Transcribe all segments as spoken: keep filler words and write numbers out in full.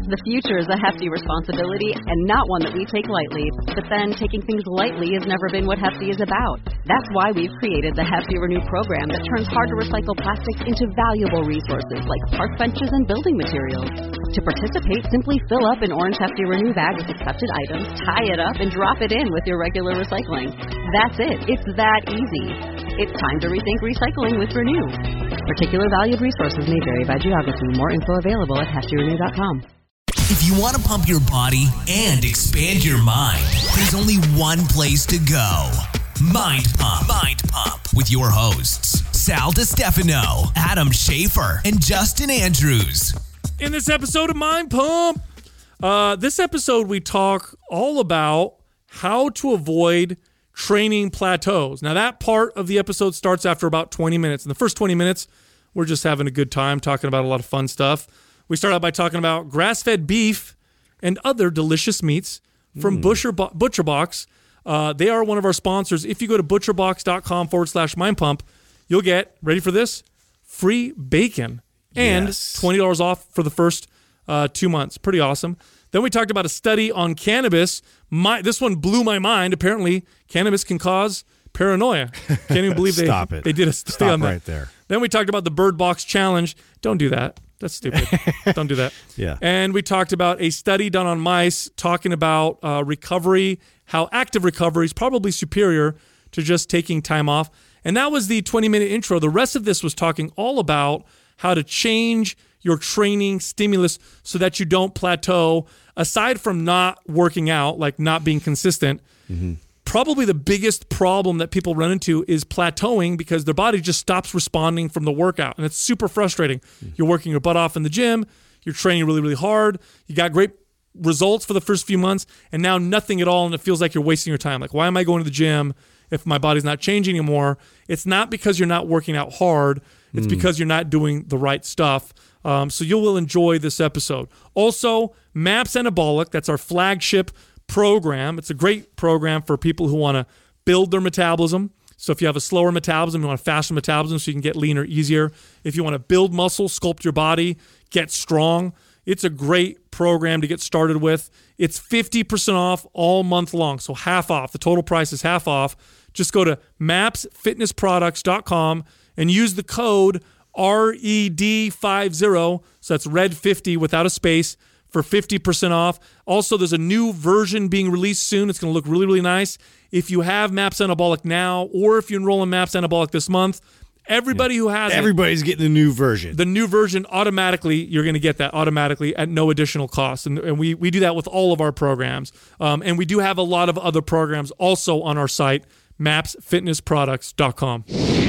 The future is a hefty responsibility and not one that we take lightly. But then taking things lightly has never been what Hefty is about. That's why we've created the Hefty Renew program that turns hard-to-recycle plastics into valuable resources like park benches and building materials. To participate, simply fill up an orange Hefty Renew bag with accepted items, tie it up, and drop it in with your regular recycling. That's it. It's that easy. It's time to rethink recycling with Renew. Particular valued resources may vary by geography. More info available at hefty renew dot com. If you want to pump your body and expand your mind, there's only one place to go. Mind Pump. Mind Pump. With your hosts, Sal DiStefano, Adam Schafer, and Justin Andrews. In this episode of Mind Pump, uh, this episode we talk all about how to avoid training plateaus. Now, that part of the episode starts after about twenty minutes. In the first twenty minutes, we're just having a good time talking about a lot of fun stuff. We start out by talking about grass-fed beef and other delicious meats from mm. Butcher Bo- ButcherBox. Uh, they are one of our sponsors. If you go to butcherbox.com forward slash mind pump, you'll get, ready for this, free bacon and yes. twenty dollars off for the first uh, two months. Pretty awesome. Then we talked about a study on cannabis. My, this one blew my mind. Apparently, cannabis can cause paranoia. Can't even believe they, Stop it. they did a study Stop on that. right there. Then we talked about the Bird Box Challenge. Don't do that. That's stupid. Don't do that. Yeah. And we talked about a study done on mice talking about uh, recovery, how active recovery is probably superior to just taking time off. And that was the twenty-minute intro. The rest of this was talking all about how to change your training stimulus so that you don't plateau. Aside from not working out, like not being consistent, mm-hmm. probably the biggest problem that people run into is plateauing because their body just stops responding from the workout. And it's super frustrating. Mm-hmm. You're working your butt off in the gym. You're training really, really hard. You got great results for the first few months, and now nothing at all, and it feels like you're wasting your time. Like, why am I going to the gym if my body's not changing anymore? It's not because you're not working out hard. It's mm. because you're not doing the right stuff. Um, so you will enjoy this episode. Also, MAPS Anabolic, that's our flagship program. It's a great program for people who want to build their metabolism. So if you have a slower metabolism, you want a faster metabolism so you can get leaner easier. If you want to build muscle, sculpt your body, get strong, it's a great program to get started with. It's fifty percent off all month long, so half off. The total price is half off. Just go to maps fitness products dot com and use the code R E D fifty, so that's red fifty without a space, for fifty percent off. Also, there's a new version being released soon. It's going to look really, really nice. If you have MAPS Anabolic now, or if you enroll in MAPS Anabolic this month, everybody yeah. who has Everybody's it, getting the new version. The new version, automatically, you're going to get that automatically at no additional cost. And, and we, we do that with all of our programs. Um, and we do have a lot of other programs also on our site, maps fitness products dot com.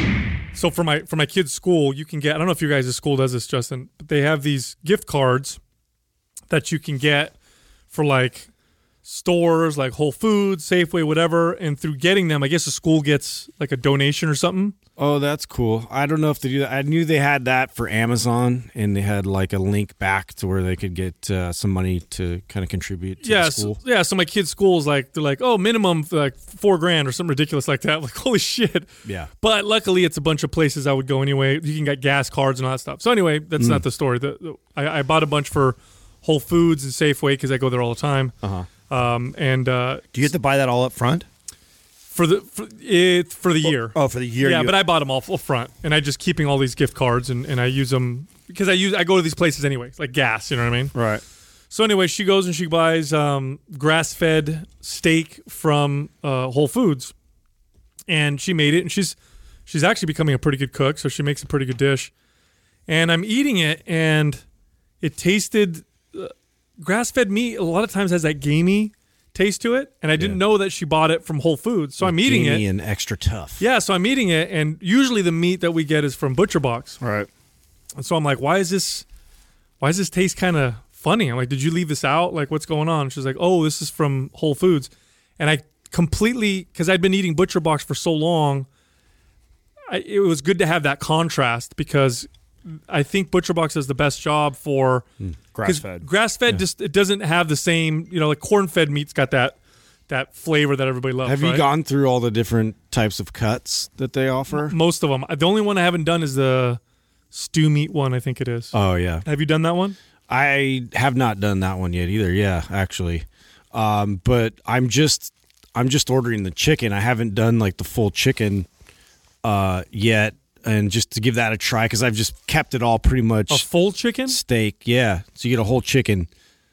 So for my for my kids' school, you can get, I don't know if your guys' school does this, Justin, but they have these gift cards that you can get for like stores like Whole Foods, Safeway, whatever. And through getting them, I guess the school gets like a donation or something. Oh, that's cool. I don't know if they do that. I knew they had that for Amazon, and they had like a link back to where they could get uh, some money to kind of contribute to yeah, the school. So, yeah, so my kids' school is like, they're like, oh, minimum like four grand or something ridiculous like that. Like, holy shit. Yeah. But luckily, it's a bunch of places I would go anyway. You can get gas cards and all that stuff. So anyway, that's mm. not the story. The, the, I, I bought a bunch for Whole Foods and Safeway because I go there all the time. Uh-huh. Um, and uh, do you have to buy that all up front? For the for, it, for the year. Oh, for the year. Yeah, you... but I bought them all up front, and I just keeping all these gift cards, and, and I use them because I use I go to these places anyway, like gas. You know what I mean? Right. So anyway, she goes and she buys um, grass-fed steak from uh, Whole Foods, and she made it, and she's she's actually becoming a pretty good cook, so she makes a pretty good dish. And I'm eating it, and it tasted uh, grass-fed meat. A lot of times has that gamey taste to it, and I didn't yeah. know that she bought it from Whole Foods. So like I'm eating gamey it and extra tough. Yeah, so I'm eating it, and usually the meat that we get is from ButcherBox. Right. And so I'm like, why is this? Why does this taste kind of funny? I'm like, did you leave this out? Like, what's going on? She's like, oh, this is from Whole Foods, and I completely because I'd been eating ButcherBox for so long. I, it was good to have that contrast because I think ButcherBox does the best job for mm, grass-fed. Grass-fed yeah. just it doesn't have the same, you know, like corn-fed meat's got that that flavor that everybody loves. Have right? you gone through all the different types of cuts that they offer? Most of them. The only one I haven't done is the stew meat one. I think it is. Oh yeah. Have you done that one? I have not done that one yet either. Yeah, actually, um, but I'm just I'm just ordering the chicken. I haven't done like the full chicken uh, yet, and just to give that a try because I've just kept it all pretty much A full chicken? steak. Yeah, so you get a whole chicken.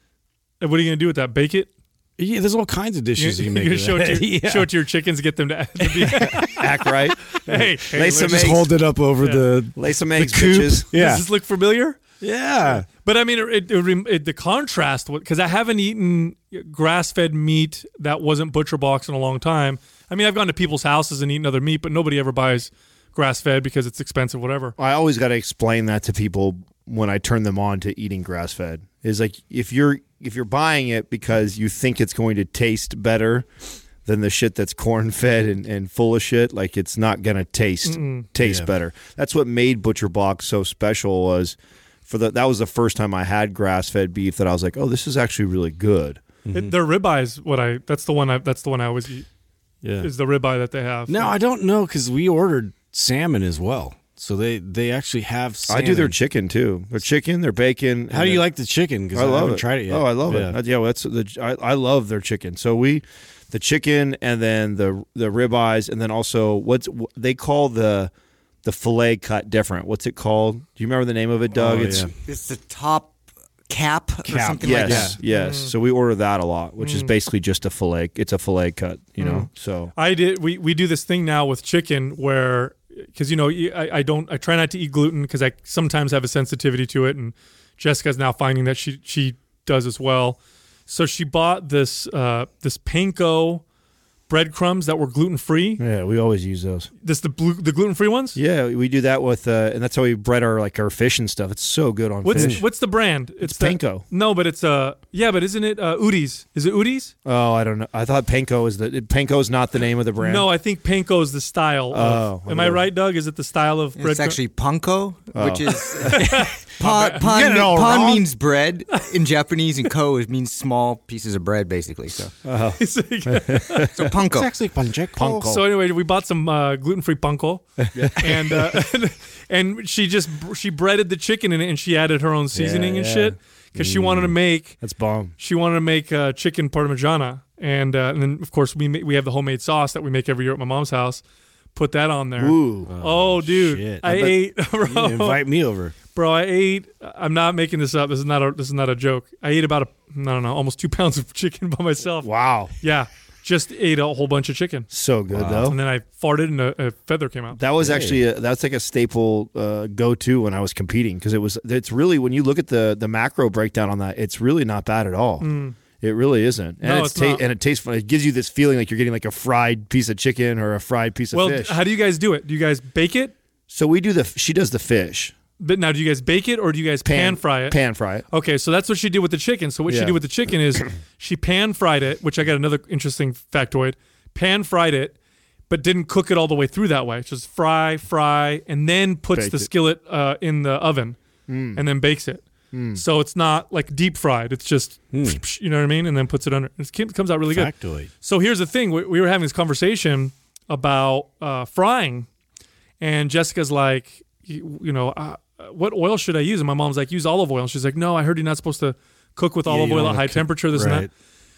And what are you gonna do with that? Bake it? Yeah, there's all kinds of dishes you, You're can make. gonna with show it, that. to your, Yeah. show it to your chickens, get them to, to be. Act right. hey, hey, Lay some let's- Just eggs. hold it up over Yeah. the Lay some the eggs, coop. bitches. Yeah, Does this look familiar? yeah. But I mean, it, it, it, it, the contrast, because I haven't eaten grass-fed meat that wasn't butcher box in a long time. I mean, I've gone to people's houses and eaten other meat, but nobody ever buys grass-fed because it's expensive, whatever. I always got to explain that to people when I turn them on to eating grass fed. Is like if you're if you're buying it because you think it's going to taste better than the shit that's corn fed and, and full of shit, like it's not gonna taste Mm-mm. taste Yeah. better. That's what made Butcher Box so special. Was for the that was the first time I had grass fed beef that I was like, oh, this is actually really good. It, their ribeyes, what I that's the one I that's the one I always eat. Yeah. Is the ribeye that they have. No, I don't know because we ordered salmon as well. So they, they actually have salmon. I do their chicken too. Their chicken, their bacon. How and do you then- like the chicken? Because I I, love haven't it. tried it yet. Oh, I love yeah. it. Uh, Yeah, well, that's the I, I love their chicken. So we, the chicken, and then the the ribeyes, and then also what's they call the the fillet cut different. What's it called? Do you remember the name of it, Doug? Oh, it's yeah. It's the top cap, or Cap, something yes, like that. yes. So we order that a lot, which is basically just a fillet. It's a fillet cut, you know. So I did. We, we do this thing now with chicken where, because you know, I, I don't. I try not to eat gluten because I sometimes have a sensitivity to it, and Jessica's now finding that she she does as well. So she bought this uh, this panko breadcrumbs that were gluten free. yeah, we always use those. This the blue, the gluten free ones. Yeah, we do that with, uh, and that's how we bread our like our fish and stuff. It's so good on What's fish. what's the brand? It's the- panko. No, but it's uh yeah, but isn't it uh, Udi's? Is it Udi's? Oh, I don't know. I thought panko is the panko is not the name of the brand. No, I think panko is the style. Oh, of, am I whatever. right, Doug? Is it the style of bread? It's actually panko, which Oh. is pan. You Pan, get it all pan wrong. means bread in Japanese, and ko it means small pieces of bread, basically. So, so panko. It's actually pancheco. Panko. So anyway, we bought some uh, gluten-free panko, and uh, and she just she breaded the chicken in it, and she added her own seasoning Yeah, and yeah. shit because she wanted to make That's bomb. she wanted to make uh, chicken parmigiana, and uh, and then of course we ma- we have the homemade sauce that we make every year at my mom's house. Put that on there. Ooh. Oh, dude, shit. I, I bet- ate, You bro. invite me over. Bro, I ate. I'm not making this up. This is not a. This is not a joke. I ate about a. I don't know, almost two pounds of chicken by myself. Wow. Yeah, just ate a whole bunch of chicken, So good though. and then I farted and a, a feather came out. That was actually a, that's like a staple uh, go-to when I was competing because it was it's really when you look at the the macro breakdown on that, it's really not bad at all. It really isn't, and No, it's, it's ta- not. and it tastes fun. It gives you this feeling like you're getting like a fried piece of chicken or a fried piece of Well, fish. how do you guys do it? Do you guys bake it? So we do the she does the fish But now, do you guys bake it or do you guys pan, fry it? Pan fry it. Okay, so that's what she did with the chicken. So what she Yeah. did with the chicken is she pan fried it, which I got another interesting factoid. Pan fried it, but didn't cook it all the way through that way. Just fry, fry, and then puts Baked the it. skillet uh, in the oven and then bakes it. So it's not like deep fried. It's just, you know what I mean? And then puts it under. It kim- comes out really good. Factoid. So here's the thing. We, we were having this conversation about uh, frying, and Jessica's like, you, you know, uh, what oil should I use? And my mom's like, use olive oil. And she's like, no, I heard you're not supposed to cook with Yeah, olive you oil don't at wanna high cook- temperature, this and right. that.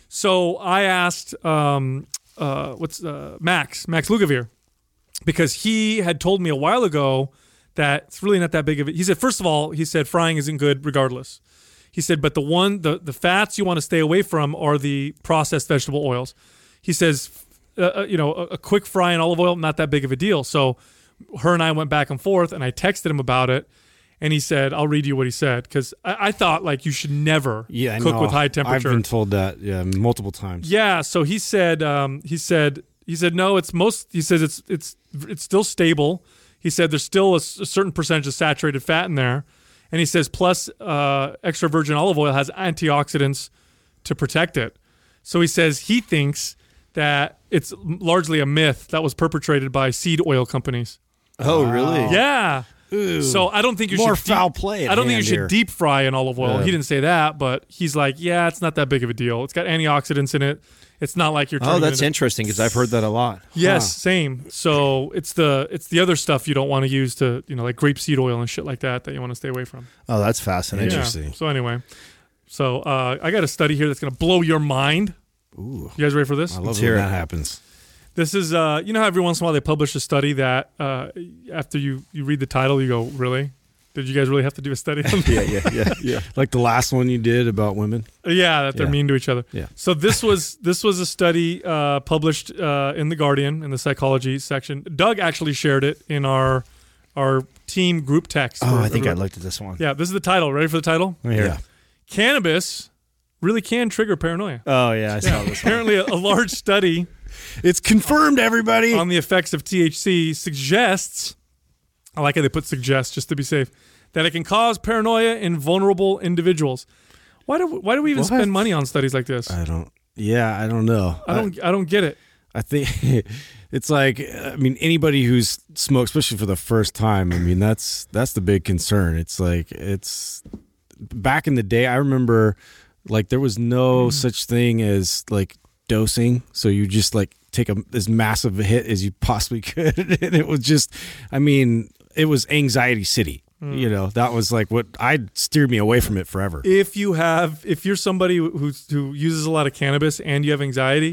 So I asked, um, uh, what's uh, Max, Max Lugavere, because he had told me a while ago that it's really not that big of it. He said, first of all, he said frying isn't good regardless. He said, but the one, the, the fats you want to stay away from are the processed vegetable oils. He says, uh, uh, you know, a, a quick fry in olive oil, not that big of a deal. So her and I went back and forth, and I texted him about it, and he said, I'll read you what he said, because I, I thought, like, you should never Yeah, I cook know. with high I've temperature. been told that yeah multiple times. Yeah, so he said, um, he said, he said, no, it's most. He says it's it's it's still stable. He said there's still a, s- a certain percentage of saturated fat in there, and he says plus uh, extra virgin olive oil has antioxidants to protect it. So he says he thinks that it's largely a myth that was perpetrated by seed oil companies. Oh, really? Yeah. Ooh, so I don't think you more should foul deep, play at I don't think you hand should here. deep fry in olive oil. Yeah. He didn't say that, but he's like, yeah, it's not that big of a deal. It's got antioxidants in it. It's not like you're. Oh, turning that's it into, interesting because I've heard that a lot. Yes, Huh. same. So it's the it's the other stuff you don't want to use to you know like grapeseed oil and shit like that that you want to stay away from. Oh, that's fascinating. Yeah. Interesting. So anyway, so uh, I got a study here that's going to blow your mind. Ooh, You guys ready for this? I love Let's it when hear that it. happens. This is uh, you know how every once in a while they publish a study that uh, after you you read the title you go, really? Did you guys really have to do a study on that? Yeah, yeah, yeah, yeah. Like the last one you did about women. Yeah, that they're Yeah. mean to each other. Yeah. So this was this was a study uh, published uh, in the Guardian in the psychology section. Doug actually shared it in our our team group text. Oh, for I think I everyone. looked at this one. Yeah, this is the title. Ready for the title? Let me hear it. Yeah. Cannabis really can trigger paranoia. Oh, yeah, I saw this one. Apparently, a, a large study It's confirmed, everybody. on the effects of T H C suggests, I like how they put suggest just to be safe, that it can cause paranoia in vulnerable individuals. Why do why do we even What? spend money on studies like this? I don't. Yeah, I don't know. I don't I don't get it. I think it's like, I mean, anybody who's smoked, especially for the first time, I mean, that's that's the big concern. It's like, it's back in the day, I remember like there was no such thing as like dosing. So you just like take a, as massive a hit as you possibly could. And it was just, I mean, it was anxiety city. You know, that was like what I steered me away from it forever. If you have if you're somebody who who uses a lot of cannabis and you have anxiety,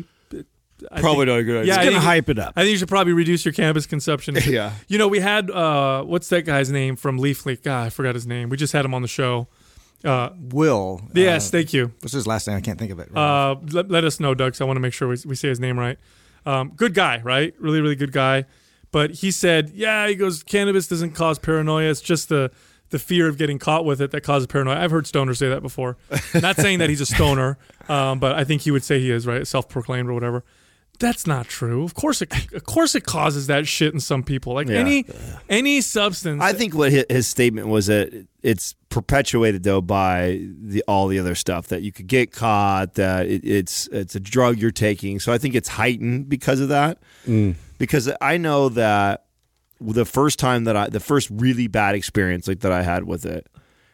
I Probably think, not a good idea. Yeah, It's I gonna think- hype it up. I think you should probably reduce your cannabis consumption. Yeah. You know, we had uh, what's that guy's name from Leaf Leak? God, I forgot his name. We just had him on the show. Uh, Will. yes, Uh, thank you. what's his last name? I can't think of it. Right Uh, let, let us know, Doug. 'Cause I want to make sure we, we say his name right. Um, good guy, right? Really, really good guy. But he said, yeah, he goes, cannabis doesn't cause paranoia. It's just the the fear of getting caught with it that causes paranoia. I've heard stoners say that before. Not saying that he's a stoner, um, but I think he would say he is, right? Self-proclaimed or whatever. That's not true. Of course, it, of course, it causes that shit in some people. Like Yeah. any any substance. I think what his, his statement was that it's perpetuated though by the all the other stuff that you could get caught, that it, it's it's a drug you're taking. So I think it's heightened because of that. Because I know that the first time that I the first really bad experience like that I had with it,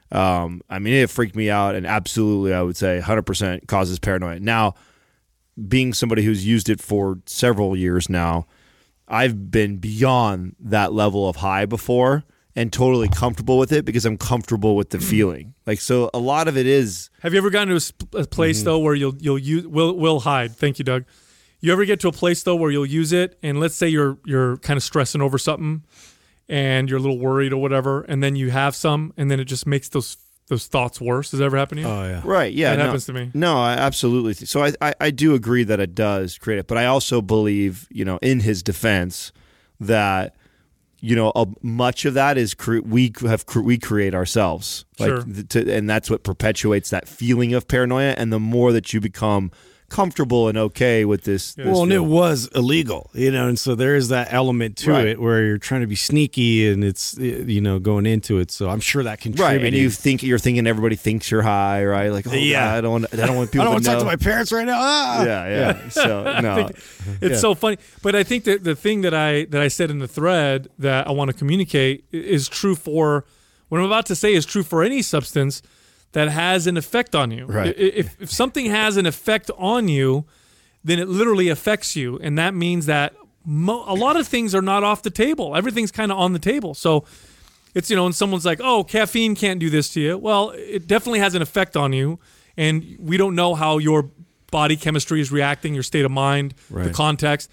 um, I mean it freaked me out, and absolutely I would say one hundred percent causes paranoia. Now, being somebody who's used it for several years now, I've been beyond that level of high before and totally comfortable with it because I'm comfortable with the feeling. Like, so a lot of it is, Have you ever gotten to a, sp- a place Mm-hmm. though where you'll you'll use will will hide? Thank you, Doug. You ever get to a place though where you'll use it, and let's say you're you're kind of stressing over something, and you're a little worried or whatever, and then you have some, and then it just makes those those thoughts worse. Does that ever happen to you? Oh, yeah. right, yeah. That no, happens to me. No, I absolutely. th- So I, I, I do agree that it does create it, but I also believe, you know, in his defense that, you know, a, much of that is cre- we have cre- we create ourselves, like, Sure. th- to, and that's what perpetuates that feeling of paranoia. And the more that you become comfortable and okay with this, Yeah. this Well, and it feeling- was illegal, you know, and so there is that element to Right. it where you're trying to be sneaky and it's, you know, going into it. So I'm sure that right, contributed. and you think you're thinking everybody thinks you're high, right? Like, oh, Yeah. yeah, I don't want, I don't want I people don't want to to know. talk to my parents right now. Ah! yeah, yeah. So no, It's Yeah. so funny, but I think that the thing that I that I said in the thread that I want to communicate i- is true for what I'm about to say is true for any substance that has an effect on you. Right. I- If if something has an effect on you, then it literally affects you, and that means that mo- a lot of things are not off the table. Everything's kind of on the table. So it's, you know, and someone's like, "Oh, caffeine can't do this to you." Well, it definitely has an effect on you, and we don't know how your body chemistry is reacting, your state of mind, the Right. context.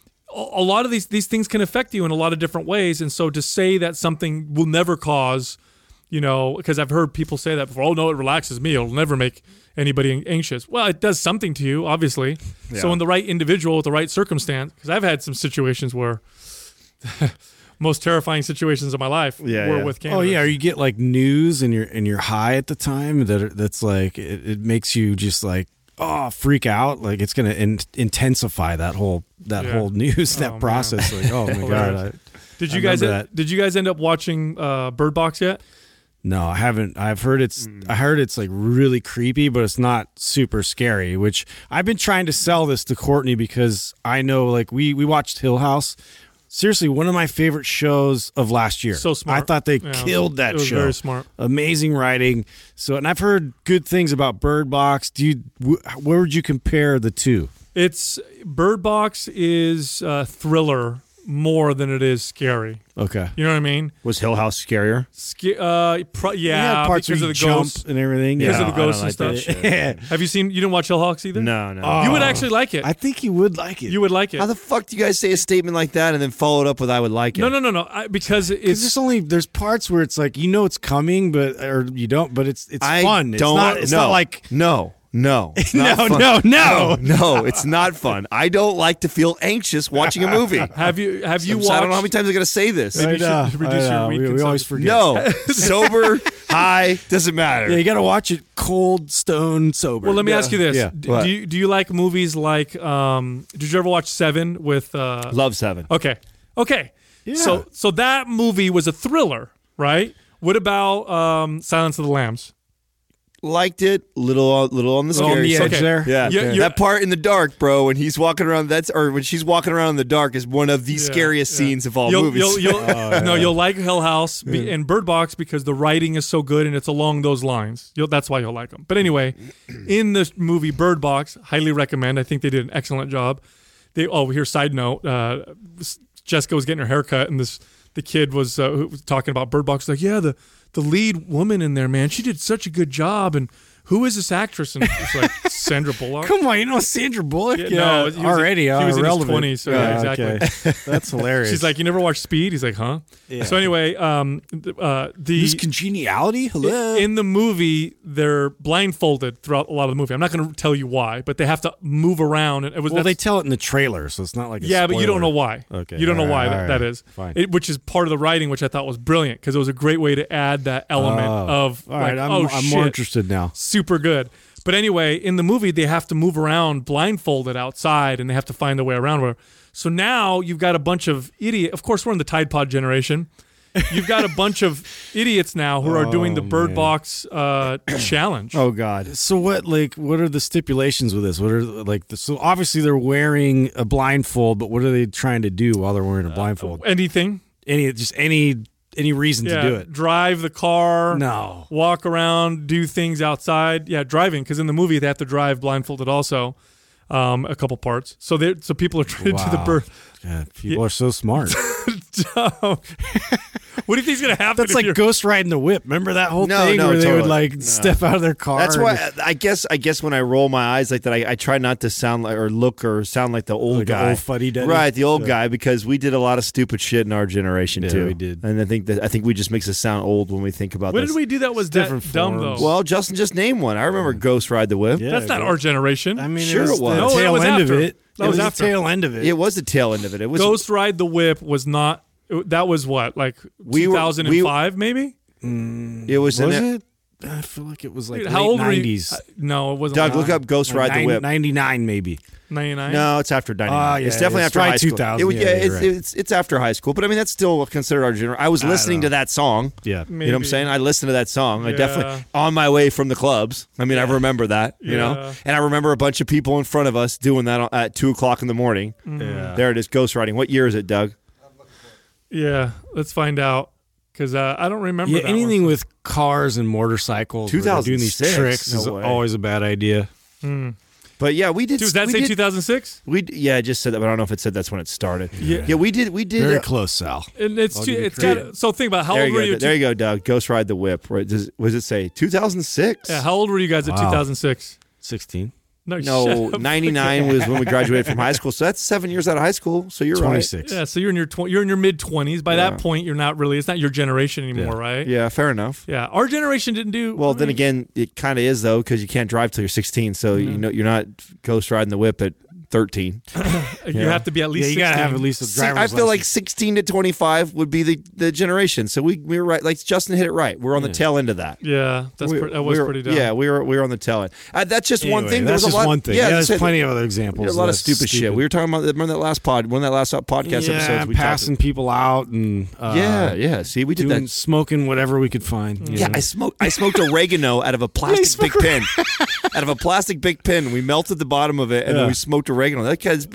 A a lot of these these things can affect you in a lot of different ways, and so to say that something will never cause, you know, because I've heard people say that before. Oh no, it relaxes me. It'll never make anybody anxious. Well, it does something to you, obviously. So in the right individual with the right circumstance, because I've had some situations where most terrifying situations of my life Yeah, were yeah. with cannabis. Oh yeah, or you get like news and you're and you're high at the time that are- that's like it, it makes you just like oh freak out, like it's gonna in, intensify that whole that Yeah. whole news Oh, that man. process. Like oh my god, I, Did I you guys remember that. did you guys end up watching uh, Bird Box yet? no, I haven't. I've heard it's I heard it's like really creepy, but it's not super scary. Which I've been trying to sell this to Courtney because I know like we we watched Hill House. Seriously, one of my favorite shows of last year. So smart. I thought they Yeah, killed that it was show. very smart. Amazing writing. So, and I've heard good things about Bird Box. Do you? Wh- where would you compare the two? It's Bird Box is uh, thriller more than it is scary. Okay. You know what I mean? Was Hill House scarier? Sca- uh, pro- It yeah, had parts because where of you the jump ghosts. and everything. Because yeah. of the I don't ghosts and like stuff. that shit. Have you seen? You didn't watch Hill Hawks either? No, no. Oh. You would actually like it. I think you would like it. you would like it. How the fuck do you guys say a statement like that and then follow it up with "I would like it"? no, no, no, no. I, because It's it's just only there's parts where it's like you know it's coming, but or you don't, but it's it's I fun. don't. It's not. It's no, not like no, no, it's not no, fun. no, no, no, no. It's not fun. I don't like to feel anxious watching a movie. have you have you I'm watched? sorry, I don't know how many times I'm going to say this. Maybe you should I know, reduce I your know. weed We, we consumption. always forget. No, sober, high, doesn't matter. Yeah, you got to watch it cold, stone, sober. Well, let me Yeah. ask you this: Yeah. D- What? do you do you like movies like? Um, did you ever watch Seven with? Uh, Love Seven. okay, okay. Yeah. So so that movie was a thriller, right? What about um, Silence of the Lambs? Liked it. Little, little on the Little on scary the side. edge there. Yeah, You- you- that part in the dark, bro. When he's walking around, that's or when she's walking around in the dark is one of the Yeah, scariest yeah. scenes of all You'll, movies. You'll, you'll, No, you'll like Hill House be, and Bird Box because the writing is so good and it's along those lines. You'll, that's why you'll like them. But anyway, in the movie Bird Box, highly recommend. I think they did an excellent job. They oh, here's side note: uh, Jessica was getting her hair cut, and this the kid was, uh, who was talking about Bird Box. Like, yeah, the the lead woman in there, man, she did such a good job, and. Who is this actress? And it's like Sandra Bullock. Come on, you know Sandra Bullock? Yeah, Yeah, no, he was- already. he uh, was in his irrelevant. twenties, so yeah, exactly. okay. That's hilarious. She's like, you never watched Speed? He's like, huh? Yeah. So anyway, um, th- uh, the Use congeniality. Hello. in the movie they're blindfolded throughout a lot of the movie. I'm not going to tell you why, but they have to move around. And it was well, they that's- tell it in the trailer, so it's not like a yeah, but you don't spoiler. know why. Okay, you don't know all why right, that, all that right. is. Fine. It, which is part of the writing, which I thought was brilliant because it was a great way to add that element Oh. of All like, right, I'm, oh I'm shit, more interested now. super good. But anyway, in the movie, they have to move around blindfolded outside, and they have to find their way around. Where so now you've got a bunch of idiot. Of course, we're in the Tide Pod generation. You've got a bunch of idiots now who are doing the Oh, Bird man. Box uh, challenge. oh God. So what? Like, what are the stipulations with this? What are like? The, so obviously they're wearing a blindfold, but what are they trying to do while they're wearing a blindfold? Anything? Any just any any reason Yeah. to do it? Drive the car. No. Walk around, do things outside. Yeah, driving because in the movie they have to drive blindfolded also, um, a couple parts. So they so people are trying to do the Wow. bird. God, people are so smart. What do you think's gonna happen? That's if like you're- Ghost riding the whip. Remember that whole No, thing no, where they would totally. like No. step out of their car? That's and- why I guess I guess when I roll my eyes like that, I, I try not to sound like or look or sound like the old Like an guy, old fuddy-duddy? right? The old Yeah. guy because we did a lot of stupid shit in our generation Yeah, too. we did. and I think that I think we just makes us sound old when we think about when this. did we do that? Was that different dumb forms. though? Well, Justin just named one. I remember Ghost Ride the Whip. Yeah, That's not go- our generation. I mean, Sure it was, it was. the No, it tail was end after. of it. That it was was after. the tail end of it. It was the tail end of it. It was Ghost Ride the Whip was not. That was what, like We were- two thousand five, maybe. It was, was in it? I feel like it was like Dude, late how old nineties. were you? Uh, no, it wasn't. Doug, like look up Ghost Ride the Nine- Whip. ninety-nine maybe. ninety-nine. No, it's after ninety-nine. Ah, yeah, it's definitely it's after probably high school. two thousand. It was- Yeah, yeah, you're it's, right. it's it's after high school, but I mean that's still considered our generation. I was listening know. to that song. Yeah. You know what I'm Maybe. saying? I listened to that song. I Yeah. definitely on my way from the clubs. I mean, I remember that. You know, Yeah. and I remember a bunch of people in front of us doing that at two o'clock in the morning. Yeah. There it is, Ghost Riding. What year is it, Doug? Yeah, let's find out because uh, I don't remember. Yeah, that anything one. with cars and motorcycles where they're doing these two thousand six? tricks is No way. always a bad idea. But yeah, we did. Dude, does that we say did- two thousand six? We d- yeah, it just said that, but I don't know if it said that's when it started. Yeah. yeah, we did. We did. Very uh, close, Sal. And it's I'll too, give you it's credit. got. So think about how there old you were go. you? There you go, Doug. Ghost Ride the Whip. Right? Does, was it say two thousand six? Yeah, how old were you guys at Wow. two thousand six? sixteen. No, shut No, up. ninety-nine was when we graduated from high school. So that's seven years out of high school. So you're right. twenty-six. Yeah, so you're in your tw- you're in your mid twenties. By Yeah. that point, you're not really. It's not your generation anymore, Yeah. right? Yeah, fair enough. Yeah, our generation didn't do. Well, I then mean, again, it kind of is though because you can't drive till you're sixteen. So you know you're not ghost riding the whip at thirteen. you yeah. have to be at least. Yeah, you gotta sixteen. have at least a See, driver's I feel like license. sixteen to twenty-five would be the, the generation. So we we were right. Like Justin hit it right. We're on the Yeah. tail end of that. Yeah, that's We- pre- that was we were- pretty dumb. Yeah, we were we were on the tail end. Uh, that's just one Anyway, thing. There That's was just a lot, one thing. Yeah, Yeah, that's there's it. plenty of other examples. There's a lot of that's stupid, shit. We were talking about remember that last pod, one of that last podcast yeah, episodes. We passing talked, people out and uh, yeah, yeah. See, we did doing, that. smoking whatever we could find. you Yeah, know? I smoked. I smoked oregano out of a plastic big smoked- pen. Out of a plastic big pen, we melted the bottom of it, and then Yeah. we smoked oregano. That guy's been one of the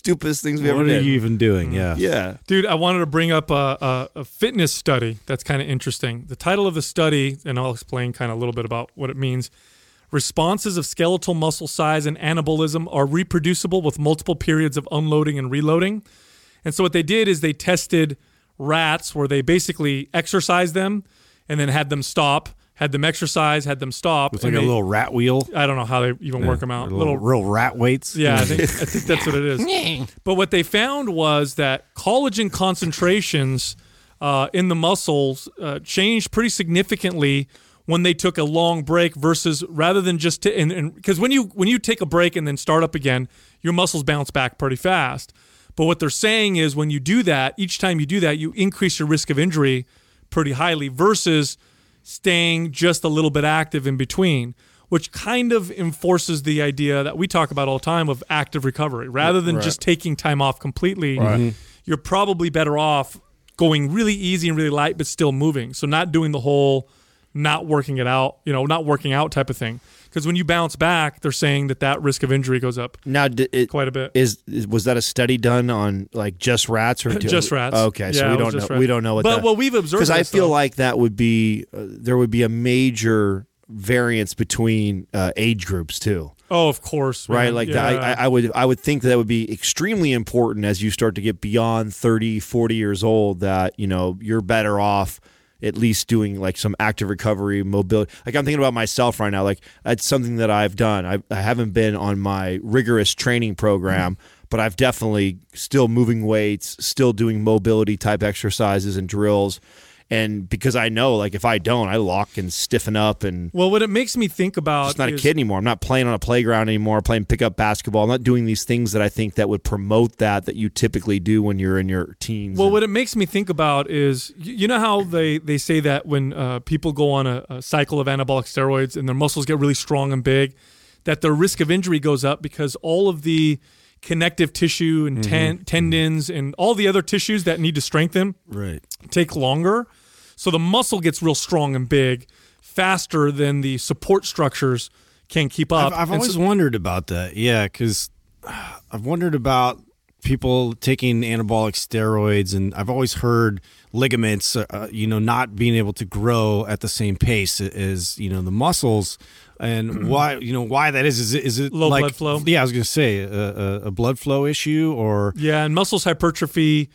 stupidest things we what ever are did. you even doing? Yeah. Yeah. Dude, I wanted to bring up a, a, a fitness study that's kind of interesting. The title of the study, and I'll explain kind of a little bit about what it means. Responses of skeletal muscle size and anabolism are reproducible with multiple periods of unloading and reloading. And so what they did is they tested rats where they basically exercised them and then had them stop, had them exercise, had them stop. It's like and a they, little rat wheel. I don't know how they even work them out. Little, little real rat weights. Yeah, I think I think that's what it is. But what they found was that collagen concentrations uh, in the muscles uh, changed pretty significantly when they took a long break versus rather than just t- and because when you when you take a break and then start up again, your muscles bounce back pretty fast. But what they're saying is when you do that, each time you do that, you increase your risk of injury pretty highly versus staying just a little bit active in between, which kind of enforces the idea that we talk about all the time of active recovery. Rather than Right. just taking time off completely, Right. you're probably better off going really easy and really light, but still moving. So not doing the whole not working it out, you know, not working out type of thing. Because when you bounce back, they're saying that that risk of injury goes up Now, d- it, quite a bit. is, is was that a study done on like just rats or do- Just rats. Okay, so Yeah, we it was don't just know. rats. We don't know what. But that, what we've observed because I is, feel though- like that would be uh, there would be a major variance between uh, age groups too. Oh, of course. Right, man. like yeah. that, I, I would, I would think that would be extremely important as you start to get beyond thirty, forty years old. That you know you're better off at least doing like some active recovery, mobility. Like I'm thinking about myself right now. Like that's something that I've done. I, I haven't been on my rigorous training program, mm-hmm. but I've definitely still moving weights, still doing mobility type exercises and drills. And because I know, like, if I don't, I lock and stiffen up. And Well, what it makes me think about I'm not a is- kid anymore. I'm not playing on a playground anymore, playing pickup basketball. I'm not doing these things that I think that would promote that that you typically do when you're in your teens. Well, and- what it makes me think about is, y- you know how they, they say that when uh, people go on a, a cycle of anabolic steroids and their muscles get really strong and big, that their risk of injury goes up because all of the connective tissue and ten- tendons and all the other tissues that need to strengthen Right. take longer. So the muscle gets real strong and big faster than the support structures can keep up. I've, I've And always so- wondered about that. Yeah, because I've wondered about people taking anabolic steroids, and I've always heard ligaments, uh, you know, not being able to grow at the same pace as you know the muscles. And why, you know, why that is? Is it, is it Low like, blood flow? Yeah, I was going to say a, a, a blood flow issue, or Yeah, and muscles hypertrophy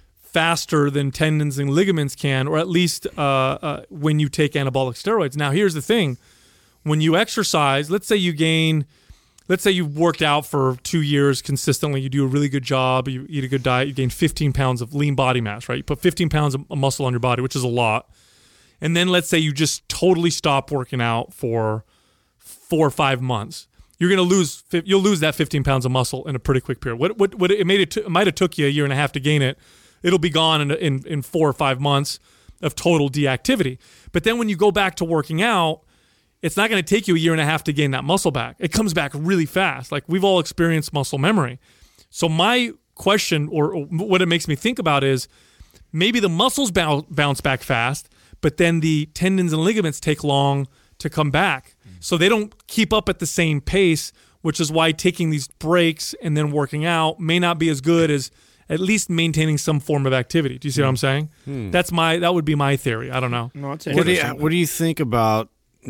faster than tendons and ligaments can, or at least uh, uh, when you take anabolic steroids. Now, here's the thing. When you exercise, let's say you gain, let's say you've worked out for two years consistently, you do a really good job, you eat a good diet, you gain fifteen pounds of lean body mass, right? You put fifteen pounds of muscle on your body, which is a lot. And then let's say you just totally stop working out for four or five months. You're going to lose, you'll lose that fifteen pounds of muscle in a pretty quick period. What, what, what it, made it, t- it might have took you a year and a half to gain it. It'll be gone in, in, in four or five months of total deactivity. But then when you go back to working out, it's not going to take you a year and a half to gain that muscle back. It comes back really fast. Like we've all experienced muscle memory. So my question, or, or what it makes me think about is maybe the muscles bounce, bounce back fast, but then the tendons and ligaments take long to come back. So they don't keep up at the same pace, which is why taking these breaks and then working out may not be as good as at least maintaining some form of activity. Do you see what I'm saying? That's my that would be my theory. I don't know. No, it's what do you interesting. what do you think about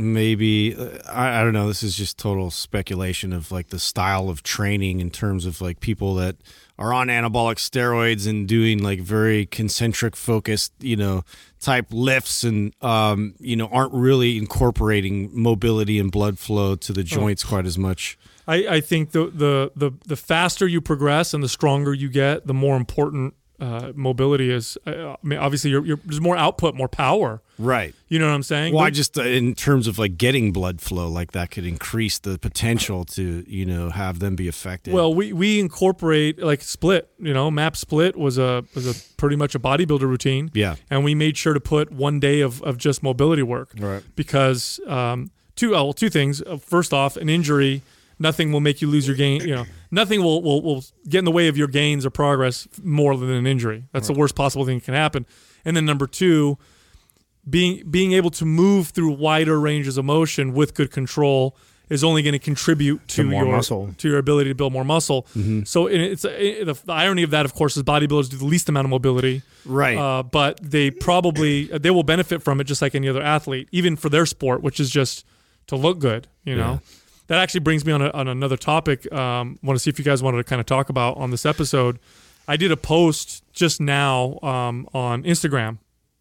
maybe uh, I, I don't know, this is just total speculation of like the style of training in terms of like people that are on anabolic steroids and doing like very concentric focused, you know, type lifts and um, you know, aren't really incorporating mobility and blood flow to the joints quite as much. I, I think the, the the the faster you progress and the stronger you get, the more important uh, mobility is. I, I mean, obviously, you're, you're, there's more output, more power. Right. You know what I'm saying? Well, I But- just uh, in terms of like getting blood flow, like that could increase the potential to, you know, have them be affected. Well, we, we incorporate like split. You know, MAP split was a was a pretty much a bodybuilder routine. Yeah. and we made sure to put one day of, of just mobility work. Right. Because um, two oh, well, two things. Uh, First off, an injury. Nothing will make you lose your gain. You know, nothing will, will, will get in the way of your gains or progress more than an injury. That's the worst possible thing that can happen. And then number two, being being able to move through wider ranges of motion with good control is only going to contribute to, To more your muscle. to your ability to build more muscle. Mm-hmm. So it, it's it, the, the irony of that, of course, is bodybuilders do the least amount of mobility, Right. Uh, but they probably they will benefit from it just like any other athlete, even for their sport, which is just to look good. You know, Yeah. that actually brings me on, a, on another topic. Um, want to see if you guys wanted to kind of talk about on this episode. I did a post just now um, on Instagram,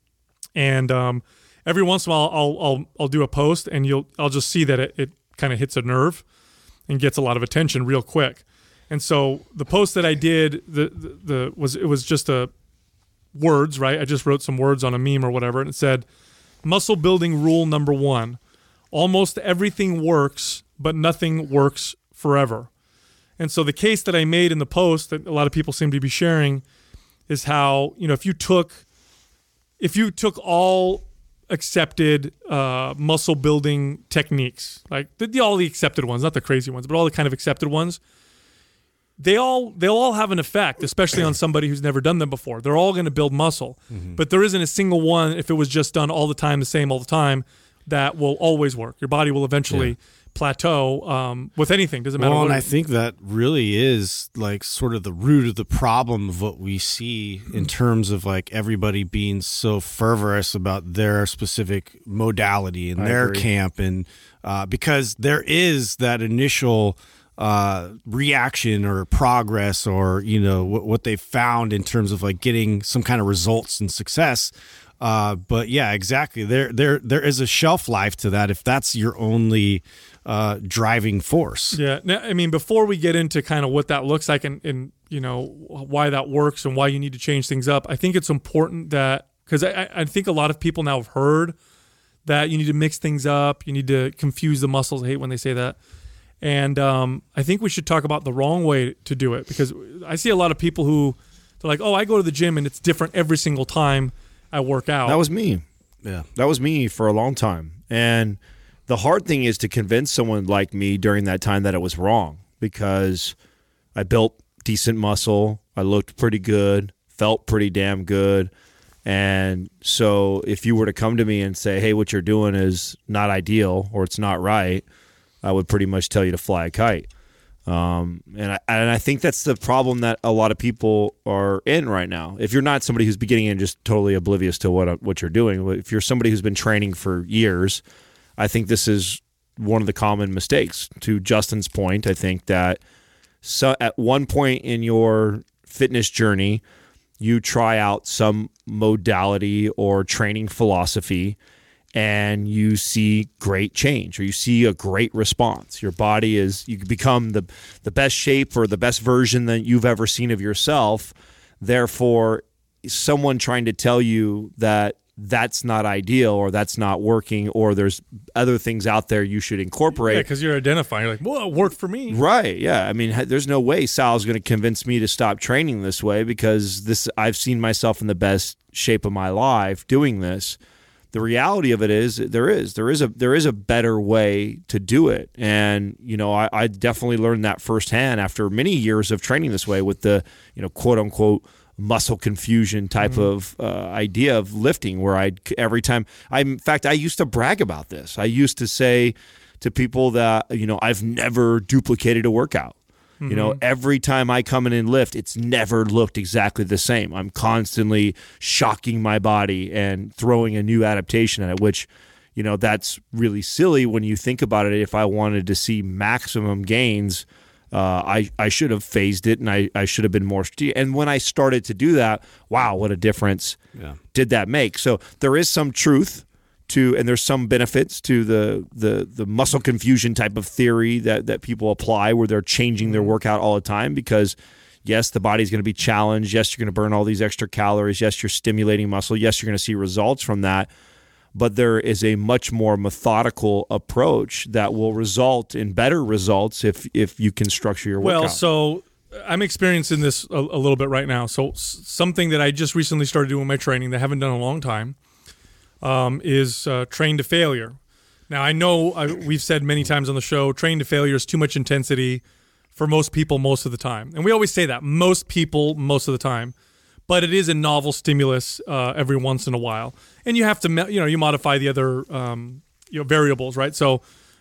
and um, every once in a while I'll I'll I'll do a post, and you'll I'll just see that it, it kind of hits a nerve and gets a lot of attention real quick. And so the post that I did, the, the the was it was just a words, right? I just wrote some words on a meme or whatever, and it said, "Muscle building rule number one: almost everything works, but nothing works forever." And so the case that I made in the post that a lot of people seem to be sharing is how, you know, if you took if you took all accepted uh, muscle building techniques, like the, the, all the accepted ones, not the crazy ones, but all the kind of accepted ones, they all they'll all have an effect, especially on somebody who's never done them before. They're all going to build muscle, mm-hmm. but there isn't a single one, if it was just done all the time, the same all the time, that will always work. Your body will eventually yeah. plateau um, with anything. Doesn't matter. Well, what and it I is. think that really is like sort of the root of the problem of what we see in terms of like everybody being so fervorous about their specific modality and I their agree. camp, and uh, because there is that initial uh, reaction or progress, or you know what, what they found in terms of like getting some kind of results and success. Uh, but yeah, exactly. There, there, there is a shelf life to that if that's your only uh, driving force. Yeah. Now, I mean, before we get into kind of what that looks like and, and you know why that works and why you need to change things up, I think it's important that because I, I think a lot of people now have heard that you need to mix things up, you need to confuse the muscles. I hate when they say that. And um, I think we should talk about the wrong way to do it, because I see a lot of people who they're like, "Oh, I go to the gym and it's different every single time I work out." That was me. Yeah. That was me for a long time. And the hard thing is to convince someone like me during that time that it was wrong, because I built decent muscle. I looked pretty good, felt pretty damn good. And so if you were to come to me and say, "Hey, what you're doing is not ideal or it's not right," I would pretty much tell you to fly a kite. Um, and I, and I think that's the problem that a lot of people are in right now. If you're not somebody who's beginning and just totally oblivious to what what you're doing, if you're somebody who's been training for years, I think this is one of the common mistakes. To Justin's point, I think that so at one point in your fitness journey, you try out some modality or training philosophy, and you see great change, or you see a great response. Your body is, you become the the best shape or the best version that you've ever seen of yourself. Therefore, someone trying to tell you that that's not ideal, or that's not working, or there's other things out there you should incorporate. Yeah, because you're identifying. You're like, "Well, it worked for me." Right, yeah. I mean, there's no way Sal's going to convince me to stop training this way, because this I've seen myself in the best shape of my life doing this. The reality of it is there is there is a there is a better way to do it, and you know I, I definitely learned that firsthand after many years of training this way with the you know quote unquote muscle confusion type mm-hmm. of uh, idea of lifting, where I every time I in fact I used to brag about this. I used to say to people that you know I've never duplicated a workout. You know, every time I come in and lift, it's never looked exactly the same. I'm constantly shocking my body and throwing a new adaptation at it, which, you know, that's really silly when you think about it. If I wanted to see maximum gains, uh, I, I should have phased it, and I, I should have been more strategic. And when I started to do that, wow, what a difference yeah. did that make? So there is some truth to, and there's some benefits to the the the muscle confusion type of theory that that people apply, where they're changing their workout all the time, because yes, the body's going to be challenged. Yes, you're going to burn all these extra calories. Yes, you're stimulating muscle. Yes, you're going to see results from that. But there is a much more methodical approach that will result in better results if if you can structure your workout. Well, so I'm experiencing this a, a little bit right now. So s- something that I just recently started doing in my training that I haven't done in a long time Um, is uh, train to failure. Now, I know I, we've said many times on the show, train to failure is too much intensity for most people most of the time. And we always say that, most people most of the time. But it is a novel stimulus uh, every once in a while. And you have to, you know, you modify the other um, you know, variables, right? So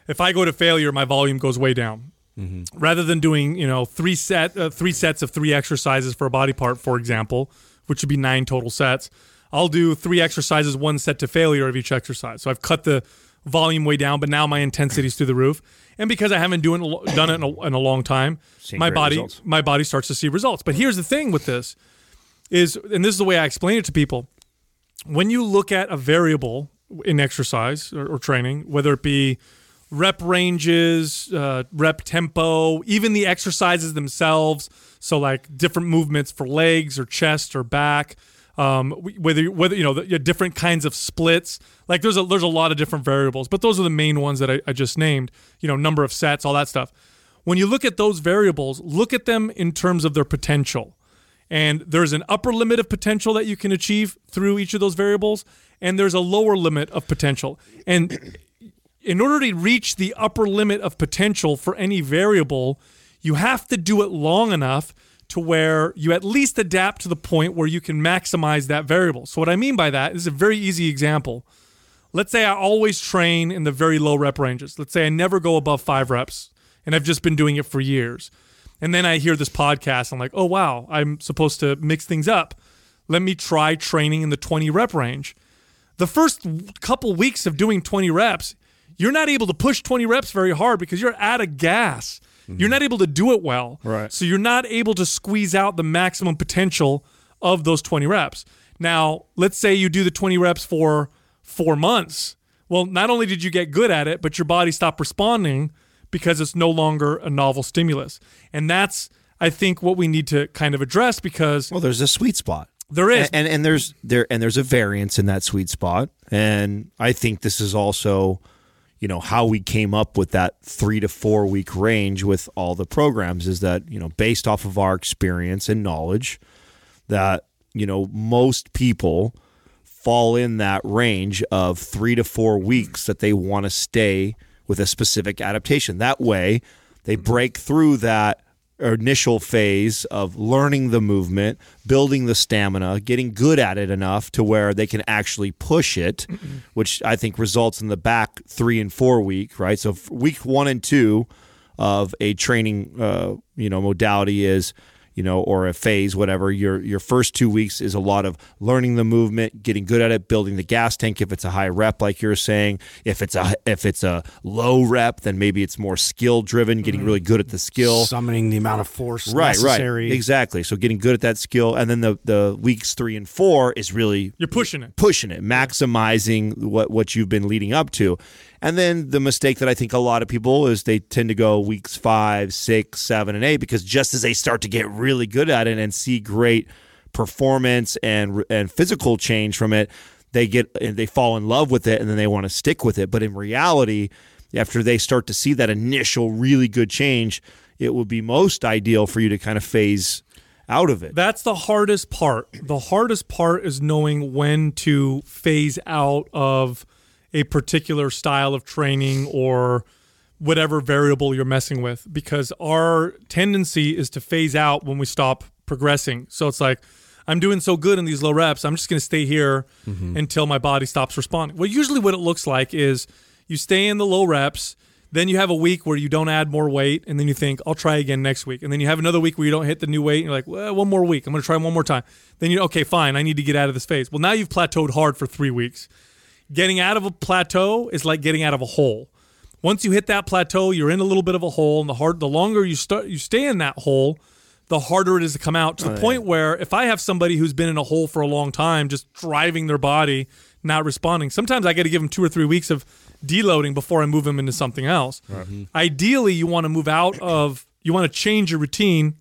if I go to failure, my volume goes way down. Mm-hmm. Rather than doing, you know, three set uh, three sets of three exercises for a body part, for example, which would be nine total sets, I'll do three exercises, one set to failure of each exercise. So I've cut the volume way down, but now my intensity is through the roof. And because I haven't doing, done it in a, in a long time, Seeing my body results. my body starts to see results. But here's the thing with this is, and this is the way I explain it to people, when you look at a variable in exercise or, or training, whether it be rep ranges, uh, rep tempo, even the exercises themselves. So like different movements for legs or chest or back, um, whether whether you know the, different kinds of splits. Like there's a there's a lot of different variables, but those are the main ones that I, I just named. You know, number of sets, all that stuff. When you look at those variables, look at them in terms of their potential. And there's an upper limit of potential that you can achieve through each of those variables, and there's a lower limit of potential. And in order to reach the upper limit of potential for any variable, you have to do it long enough to where you at least adapt to the point where you can maximize that variable. So what I mean by that is a very easy example. Let's say I always train in the very low rep ranges. Let's say I never go above five reps, and I've just been doing it for years. And then I hear this podcast, I'm like, oh, wow, I'm supposed to mix things up. Let me try training in the twenty rep range. The first couple weeks of doing twenty reps, you're not able to push twenty reps very hard because you're out of gas. Mm-hmm. You're not able to do it well. Right. So you're not able to squeeze out the maximum potential of those twenty reps. Now, let's say you do the twenty reps for four months. Well, not only did you get good at it, but your body stopped responding because it's no longer a novel stimulus. And that's, I think, what we need to kind of address because... Well, there's a sweet spot. There is. And, and, and there's there and there's a variance in that sweet spot. And I think this is also... you know, how we came up with that three to four week range with all the programs is that, you know, based off of our experience and knowledge that, you know, most people fall in that range of three to four weeks that they want to stay with a specific adaptation. That way they break through that initial phase of learning the movement, building the stamina, getting good at it enough to where they can actually push it, mm-mm. which I think results in the back three and four week, right? So week one and two of a training, uh, you know, modality is, you know, or a phase, whatever. Your your first two weeks is a lot of learning the movement, getting good at it, building the gas tank. If it's a high rep, like you're saying, if it's a if it's a low rep, then maybe it's more skill driven, getting really good at the skill, summoning the amount of force right, necessary. Right, exactly. So getting good at that skill, and then the the weeks three and four is really you're pushing it, pushing it, maximizing what what you've been leading up to. And then the mistake that I think a lot of people is they tend to go weeks five, six, seven, and eight because just as they start to get really good at it and see great performance and and physical change from it, they get they fall in love with it and then they want to stick with it. But in reality, after they start to see that initial really good change, it would be most ideal for you to kind of phase out of it. That's the hardest part. The hardest part is knowing when to phase out of a particular style of training or whatever variable you're messing with, because our tendency is to phase out when we stop progressing. So it's like, I'm doing so good in these low reps, I'm just going to stay here mm-hmm. until my body stops responding. Well, usually what it looks like is you stay in the low reps, then you have a week where you don't add more weight, and then you think, I'll try again next week. And then you have another week where you don't hit the new weight, and you're like, well, one more week. I'm going to try one more time. Then you okay, fine, I need to get out of this phase. Well, now you've plateaued hard for three weeks. Getting out of a plateau is like getting out of a hole. Once you hit that plateau, you're in a little bit of a hole, and the hard, the longer you start, you stay in that hole, the harder it is to come out. To the oh, point yeah. where if I have somebody who's been in a hole for a long time, just driving their body, not responding, sometimes I got to give them two or three weeks of deloading before I move them into something else. Mm-hmm. Ideally, you want to move out of, you want to change your routine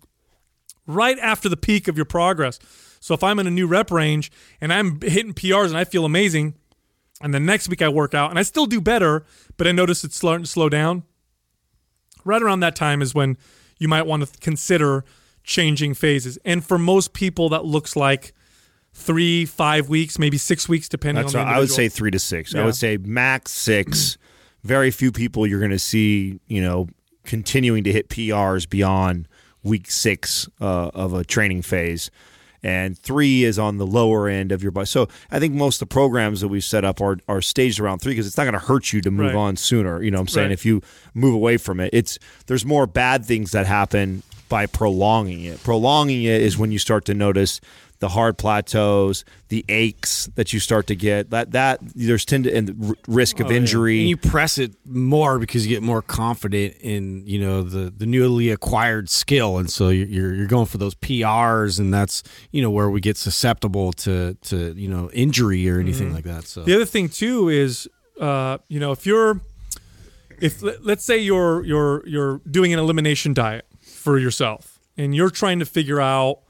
right after the peak of your progress. So if I'm in a new rep range and I'm hitting P Rs and I feel amazing, and the next week I work out, and I still do better, but I notice it's starting to slow down. Right around that time is when you might want to consider changing phases. And for most people, that looks like three, five weeks, maybe six weeks, depending That's on the individual. I would say three to six. Yeah. I would say max six. Very few people you're going to see, you know, continuing to hit P Rs beyond week six uh, of a training phase. and three is on the lower end of your body. So I think most of the programs that we've set up are are staged around three because it's not going to hurt you to move right. on sooner. You know what I'm saying? Right. If you move away from it, it's there's more bad things that happen by prolonging it. Prolonging it is when you start to notice the hard plateaus, the aches that you start to get. That that there's tend to, and the risk of Oh, yeah. injury. And you press it more because you get more confident in, you know, the, the newly acquired skill, and so you're you're going for those P Rs, and that's, you know, where we get susceptible to to you know injury or anything mm-hmm. like that. So the other thing too is, uh, you know, if you're if let's say you're you're you're doing an elimination diet for yourself, and you're trying to figure out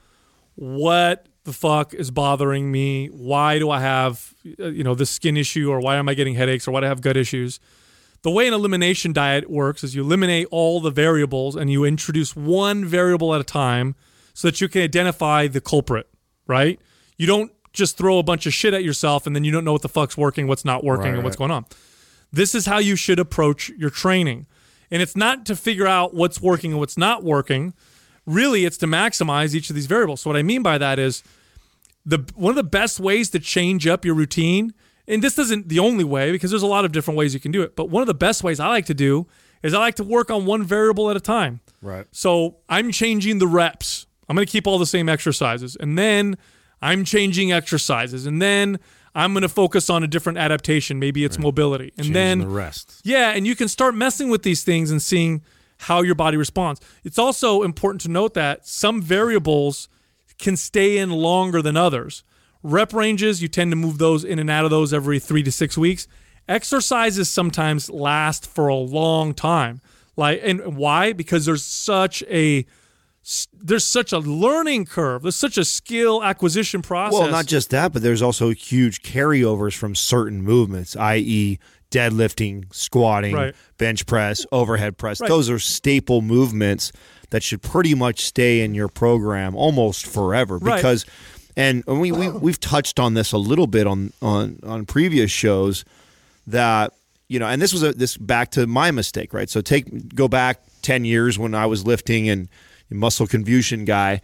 what the fuck is bothering me? Why do I have, you know, this skin issue, or why am I getting headaches, or why do I have gut issues? The way an elimination diet works is you eliminate all the variables and you introduce one variable at a time so that you can identify the culprit, right? You don't just throw a bunch of shit at yourself and then you don't know what the fuck's working, what's not working, right, and what's right. going on. This is how you should approach your training. And it's not to figure out what's working and what's not working. Really, it's to maximize each of these variables. So what I mean by that is the one of the best ways to change up your routine, and this isn't the only way because there's a lot of different ways you can do it, but one of the best ways I like to do is I like to work on one variable at a time. Right. So I'm changing the reps. I'm going to keep all the same exercises. And then I'm changing exercises. And then I'm going to focus on a different adaptation. Maybe it's right. mobility. And Changing then the rest. Yeah, and you can start messing with these things and seeing how your body responds. It's also important to note that some variables can stay in longer than others. Rep ranges, you tend to move those in and out of those every three to six weeks. Exercises sometimes last for a long time. Like, and why? Because there's such a there's such a learning curve. There's such a skill acquisition process. Well, not just that, but there's also huge carryovers from certain movements, that is deadlifting, squatting, right. bench press, overhead press. Right. Those are staple movements that should pretty much stay in your program almost forever because right. and we, we we've touched on this a little bit on on on previous shows that, you know, and this was a this back to my mistake, right? So take go back ten years when I was lifting and muscle confusion guy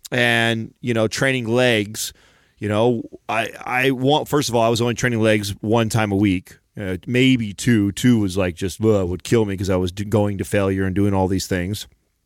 and, you know, training legs. You know, I I want first of all, I was only training legs one time a week. Uh, maybe two. Two was like just ugh, would kill me because I was do- going to failure and doing all these things.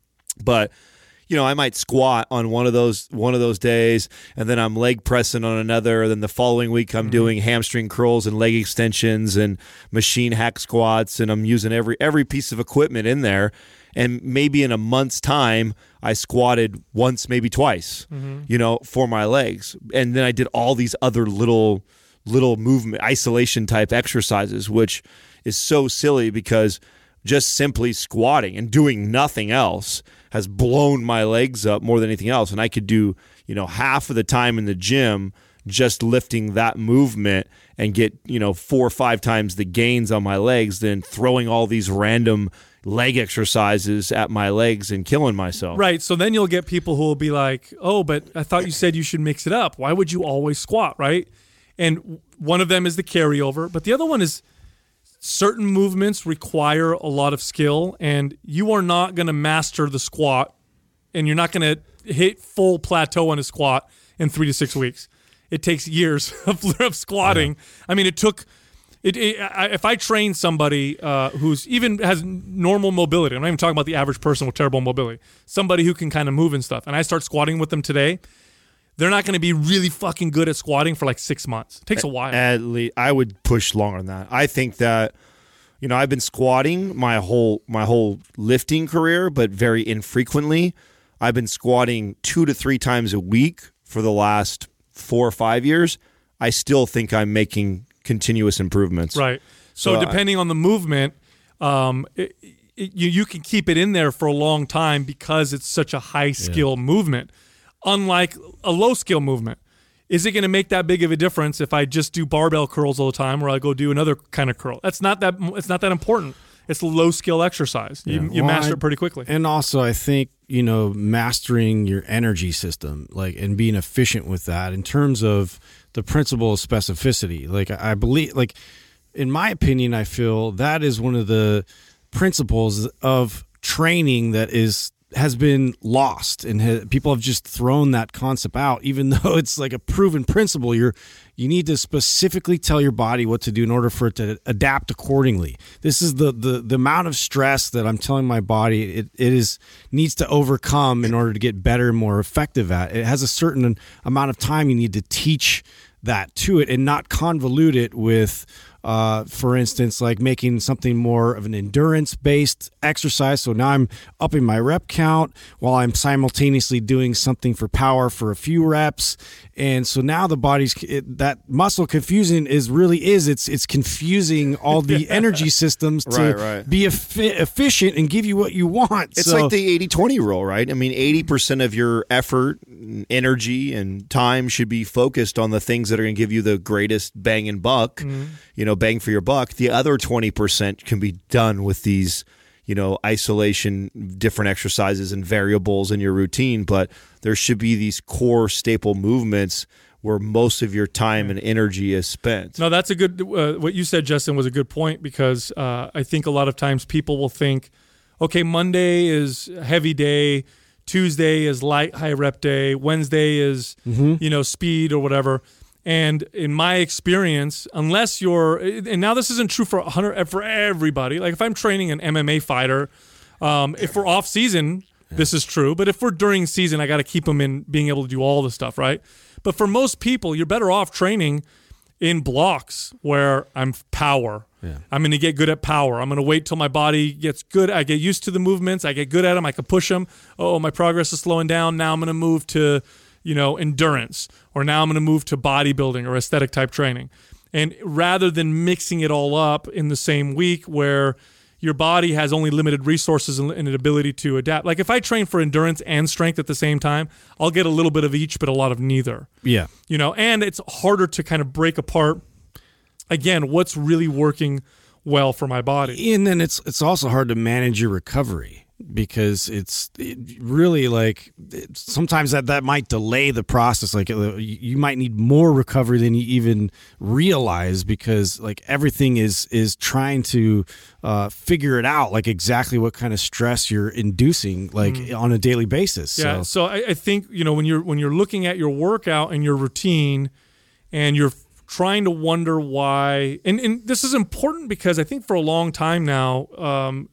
But you know, I might squat on one of those one of those days, and then I'm leg pressing on another. And then the following week, I'm mm-hmm. doing hamstring curls and leg extensions and machine hack squats, and I'm using every every piece of equipment in there. And maybe in a month's time, I squatted once, maybe twice, mm-hmm. you know, for my legs, and then I did all these other little. little movement isolation type exercises, which is so silly because just simply squatting and doing nothing else has blown my legs up more than anything else. And I could do, you know, half of the time in the gym just lifting that movement and get, you know, four or five times the gains on my legs than throwing all these random leg exercises at my legs and killing myself. Right. So then you'll get people who will be like, oh, but I thought you said you should mix it up. Why would you always squat? Right. And one of them is the carryover, but the other one is certain movements require a lot of skill, and you are not going to master the squat, and you're not going to hit full plateau on a squat in three to six weeks. It takes years of, of squatting. Yeah. I mean, it took it. it I, if I train somebody uh, who's even has normal mobility, I'm not even talking about the average person with terrible mobility, somebody who can kind of move and stuff, and I start squatting with them today, they're not going to be really fucking good at squatting for like six months. It takes a while. At least I would push longer than that. I think that, you know, I've been squatting my whole my whole lifting career, but very infrequently. I've been squatting two to three times a week for the last four or five years. I still think I'm making continuous improvements. Right. So, so depending I, on the movement, um, it, it, you you can keep it in there for a long time because it's such a high skill yeah. movement. Unlike a low-skill movement. Is it going to make that big of a difference if I just do barbell curls all the time or I go do another kind of curl? That's not that It's not that important. It's a low-skill exercise. You, yeah. you well, master I, it pretty quickly. And also, I think, you know, mastering your energy system, like, and being efficient with that in terms of the principle of specificity. Like, I believe, like, in my opinion, I feel that is one of the principles of training that is has been lost, and ha- people have just thrown that concept out, even though it's like a proven principle. You're you need to specifically tell your body what to do in order for it to adapt accordingly. This is the the, the amount of stress that I'm telling my body it, it is needs to overcome in order to get better and more effective at. It has a certain amount of time you need to teach that to it and not convolute it with Uh, for instance, like making something more of an endurance-based exercise. So now I'm upping my rep count while I'm simultaneously doing something for power for a few reps. And so now the body's it, that muscle confusion is really is it's it's confusing all the energy systems to right, right. be efi- efficient and give you what you want. It's so, like the eighty twenty rule, right? I mean, eighty percent of your effort, energy, and time should be focused on the things that are going to give you the greatest bang and buck. Mm-hmm. You know, bang for your buck. The other twenty percent can be done with these, you know, isolation, different exercises and variables in your routine. But there should be these core staple movements where most of your time and energy is spent. No, that's a good, uh, what you said, Justin, was a good point, because uh, I think a lot of times people will think, okay, Monday is a heavy day, Tuesday is light high rep day, Wednesday is, mm-hmm. you know, speed or whatever. And in my experience, unless you're, and now this isn't true for one hundred, for everybody. Like if I'm training an M M A fighter, um, if we're off season, yeah. this is true. But if we're during season, I got to keep them in being able to do all the stuff, right? But for most people, you're better off training in blocks where I'm power. Yeah. I'm going to get good at power. I'm going to wait till my body gets good. I get used to the movements. I get good at them. I can push them. Oh, my progress is slowing down. Now I'm going to move to, you know, endurance, or now I'm going to move to bodybuilding or aesthetic type training. And rather than mixing it all up in the same week where your body has only limited resources and an ability to adapt. Like if I train for endurance and strength at the same time, I'll get a little bit of each, but a lot of neither. Yeah. You know, and it's harder to kind of break apart, again, what's really working well for my body. And then it's it's also hard to manage your recovery, because it's it really like it, sometimes that, that might delay the process. Like you might need more recovery than you even realize, because like everything is is trying to uh, figure it out, like exactly what kind of stress you're inducing, like mm. on a daily basis. Yeah. So, so I, I think, you know, when you're when you're looking at your workout and your routine, and you're trying to wonder why, and, and this is important because I think for a long time now, um,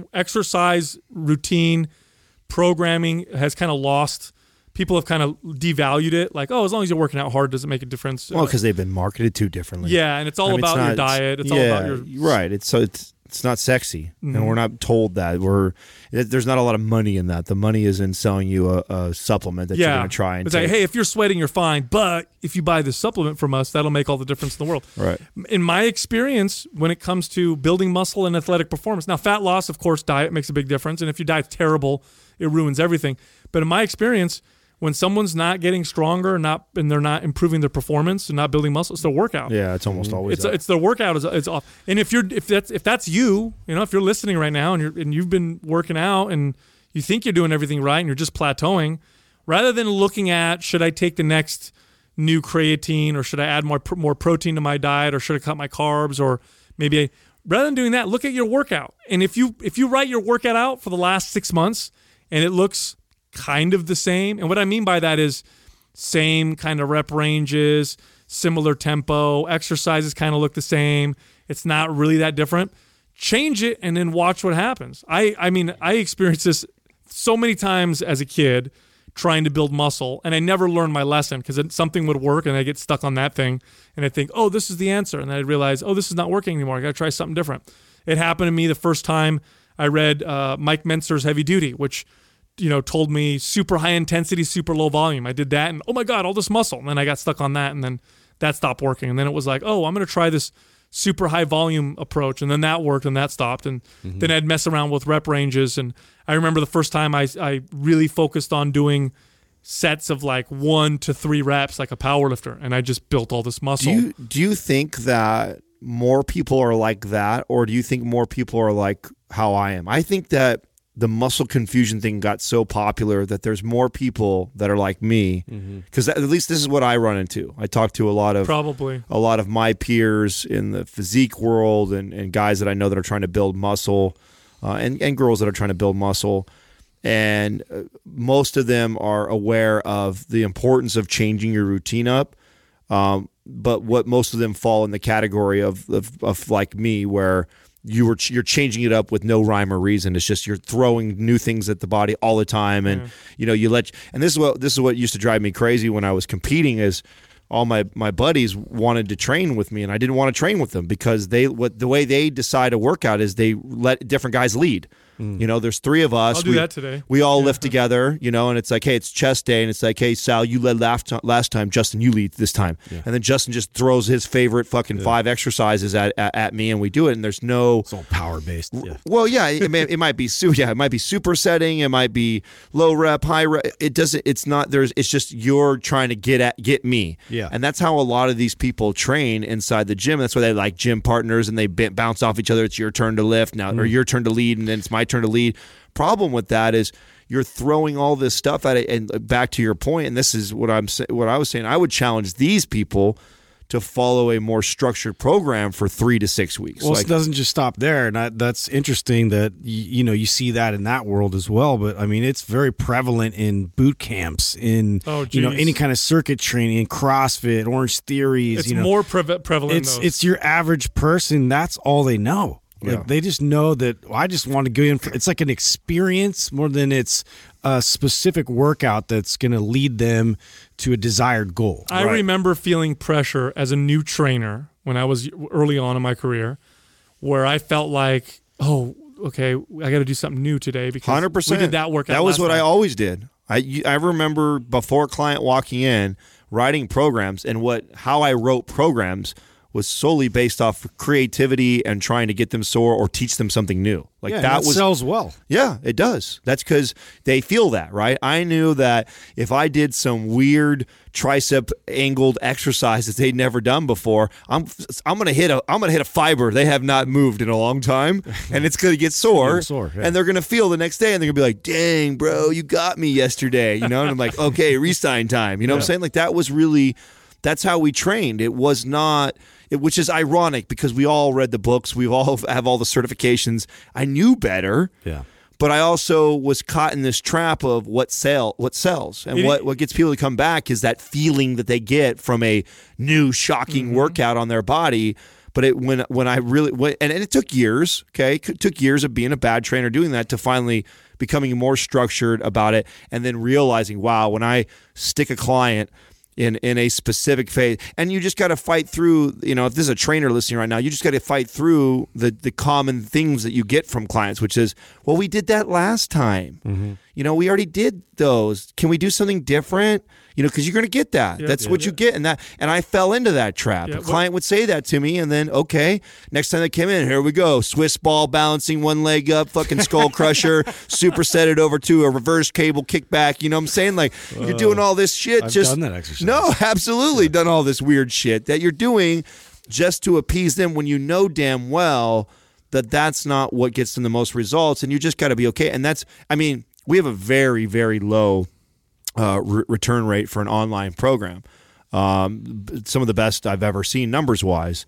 exercise routine programming has kind of lost. People have kind of devalued it. Like, oh, as long as you're working out hard, does it make a difference? Well, because they've been marketed too differently. Yeah, and it's all I mean, about it's not, your diet. It's yeah, all about your right. It's so it's it's not sexy, mm-hmm. and we're not told that. We're there's not a lot of money in that. The money is in selling you a, a supplement that yeah. you're going to try and it's take. like, hey, if you're sweating, you're fine, but if you buy this supplement from us, that'll make all the difference in the world. Right. In my experience, when it comes to building muscle and athletic performance, now fat loss, of course, diet makes a big difference, and if your diet's terrible, it ruins everything. But in my experience, when someone's not getting stronger, not and they're not improving their performance and not building muscle, it's their workout. Yeah, it's almost always. It's it's their workout is it's off. And if you're if that's if that's you, you know, if you're listening right now and you're and you've been working out and you think you're doing everything right and you're just plateauing, rather than looking at should I take the next new creatine or should I add more more protein to my diet or should I cut my carbs or maybe I, rather than doing that, look at your workout. And if you if you write your workout out for the last six months and it looks kind of the same. And what I mean by that is same kind of rep ranges, similar tempo, exercises kind of look the same. It's not really that different. Change it and then watch what happens. I, I mean, I experienced this so many times as a kid trying to build muscle, and I never learned my lesson because something would work and I get stuck on that thing and I think, oh, this is the answer. And then I realize, oh, this is not working anymore. I got to try something different. It happened to me the first time I read uh, Mike Mentzer's Heavy Duty, which you know, told me super high intensity, super low volume. I did that and, oh my God, all this muscle. And then I got stuck on that and then that stopped working. And then it was like, oh, I'm going to try this super high volume approach. And then that worked and that stopped. And mm-hmm. then I'd mess around with rep ranges. And I remember the first time I, I really focused on doing sets of like one to three reps like a power lifter. And I just built all this muscle. Do you, do you think that more people are like that? Or do you think more people are like how I am? I think that the muscle confusion thing got so popular that there's more people that are like me, because mm-hmm. at least this is what I run into. I talk to a lot of probably a lot of my peers in the physique world and, and guys that I know that are trying to build muscle, uh, and and girls that are trying to build muscle, and uh, most of them are aware of the importance of changing your routine up. Um, but what most of them fall in the category of, of, of like me, where you were you're changing it up with no rhyme or reason. It's just you're throwing new things at the body all the time, and yeah. you know you let. And this is what this is what used to drive me crazy when I was competing. Is all my my buddies wanted to train with me, and I didn't want to train with them because they what the way they decide a workout is they let different guys lead. Mm. You know, there's three of us. I'll do we, that today. We all yeah. lift together, you know, and it's like, hey, it's chest day, and it's like, hey, Sal, you led last time, last time. Justin, you lead this time. Yeah. And then Justin just throws his favorite fucking yeah. five exercises at, at at me, and we do it, and there's no... It's all power-based. Yeah. Well, yeah, it, may, it might be su- yeah, it might be supersetting, it might be low rep, high rep. It doesn't, it's not, there's, it's just you're trying to get at, get me. Yeah. And that's how a lot of these people train inside the gym. That's why they like gym partners, and they b- bounce off each other. It's your turn to lift now, mm. or your turn to lead, and then it's my turn to lead. Problem with that is you're throwing all this stuff at it, and back to your point, and this is what I'm what I was saying. I would challenge these people to follow a more structured program for three to six weeks. Well, like, it doesn't just stop there, and that, that's interesting that you, you know you see that in that world as well. But I mean, it's very prevalent in boot camps, in oh, you know any kind of circuit training, in CrossFit, Orange Theories. It's you know, more pre- prevalent. It's those. it's your average person. That's all they know. Like yeah. They just know that well, I just want to go in for, it's like an experience more than it's a specific workout that's going to lead them to a desired goal. I right. remember feeling pressure as a new trainer when I was early on in my career, where I felt like, oh, okay, I got to do something new today because one hundred percent. we did that workout. That was what time. I always did. I I remember before a client walking in, writing programs, and what how I wrote programs was solely based off of creativity and trying to get them sore or teach them something new. Like yeah, that, that was sells well. Yeah, it does. That's because they feel that, right? I knew that if I did some weird tricep angled exercises they'd never done before, I'm I'm gonna hit a I'm gonna hit a fiber they have not moved in a long time, and it's gonna get sore, sore yeah. and they're gonna feel the next day, and they're gonna be like, "Dang, bro, you got me yesterday," you know? And I'm like, "Okay, Restein time," you know yeah. what I'm saying? Like that was really. That's how we trained. It was not, it, which is ironic because we all read the books. We all have all the certifications. I knew better, yeah. but I also was caught in this trap of what sell, what sells, and it, what, what gets people to come back is that feeling that they get from a new, shocking mm-hmm. workout on their body. But it when when I really went, and, and it took years. Okay, it took years of being a bad trainer doing that to finally becoming more structured about it, and then realizing, wow, when I stick a client in in a specific phase, and you just got to fight through, you know, if this is a trainer listening right now, you just got to fight through the the common things that you get from clients, which is, well, we did that last time. Mm-hmm. You know, we already did those. Can we do something different? You know, because you're going to get that. Yeah, That's yeah, what yeah. you get. And that, and I fell into that trap. Yeah, a client would say that to me, and then, okay, next time they came in, here we go. Swiss ball balancing one leg up, fucking skull crusher, superset it over to a reverse cable kickback. You know what I'm saying? Like, uh, you're doing all this shit. I've just done that exercise. No, absolutely yeah. done all this weird shit that you're doing just to appease them when you know damn well that that's not what gets them the most results, and you just got to be okay. And that's, I mean, we have a very, very low Uh, re- return rate for an online program. Um, some of the best I've ever seen numbers wise.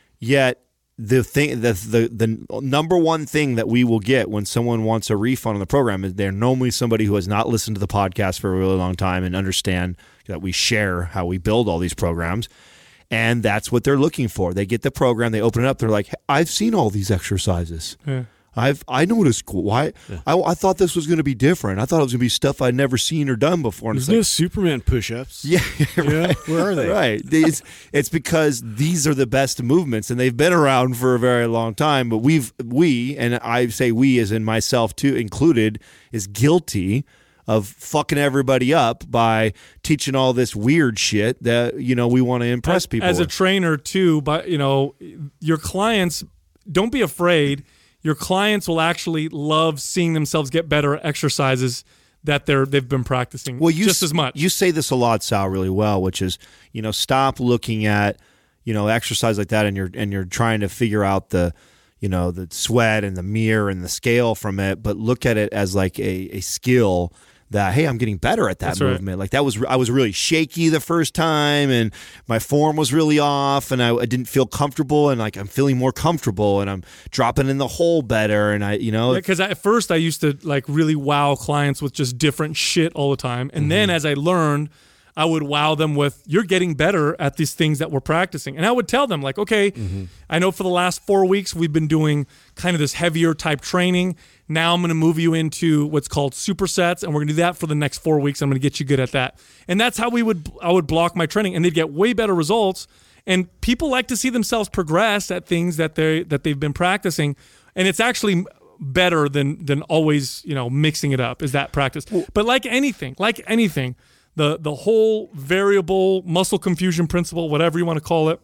Yet the thing, the, the the number one thing that we will get when someone wants a refund on the program is they're normally somebody who has not listened to the podcast for a really long time and understand that we share how we build all these programs. And that's what they're looking for. They get the program, they open it up, they're like, I've seen all these exercises. Yeah. I've I know what it's cool. Why yeah. I, I thought this was going to be different. I thought it was going to be stuff I'd never seen or done before. And There's it's no like, Superman push-ups. Yeah, right. yeah, where are they? Right. It's it's because these are the best movements, and they've been around for a very long time. But we've we and I say we as in myself too included is guilty of fucking everybody up by teaching all this weird shit that you know we want to impress as, people as with. a trainer too. But you know your clients, don't be afraid. Your clients will actually love seeing themselves get better at exercises that they're they've been practicing well, you, just as much. You say this a lot, Sal, really well, which is, you know, stop looking at, you know, exercise like that and you're and you're trying to figure out the, you know, the sweat and the mirror and the scale from it, but look at it as like a, a skill that, hey, I'm getting better at that That's right. movement. Like that was, I was really shaky the first time and my form was really off and I, I didn't feel comfortable, and like I'm feeling more comfortable and I'm dropping in the hole better. And I, you know, Because at first I used to like really wow clients with just different shit all the time. And mm-hmm. then as I learned, I would wow them with, you're getting better at these things that we're practicing. And I would tell them like, okay, mm-hmm. I know for the last four weeks we've been doing kind of this heavier type training. Now I'm going to move you into what's called supersets, and we're going to do that for the next four weeks. I'm going to get you good at that. And that's how we would I would block my training, and they'd get way better results. And people like to see themselves progress at things that they that they've been practicing, and it's actually better than than always, you know, mixing it up. Is that practice? But like anything, like anything. The the whole variable muscle confusion principle, whatever you want to call it,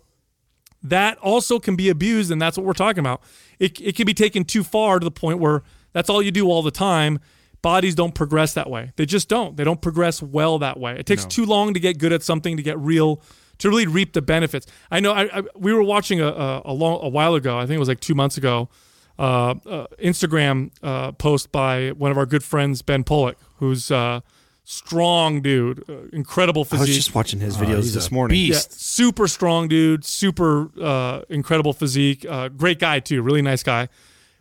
that also can be abused, and that's what we're talking about. It it can be taken too far to the point where that's all you do all the time. Bodies don't progress that way. They just don't. They don't progress well that way. It takes no. too long to get good at something, to get real, to really reap the benefits. I know I, I, we were watching a, a, a, long, a while ago, I think it was like two months ago, uh, uh, Instagram uh, post by one of our good friends, Ben Pollock, who's uh, strong dude, uh, incredible physique. I was just watching his videos uh, this morning. Beast. Yeah, super strong dude, super uh, incredible physique, uh, great guy too, really nice guy.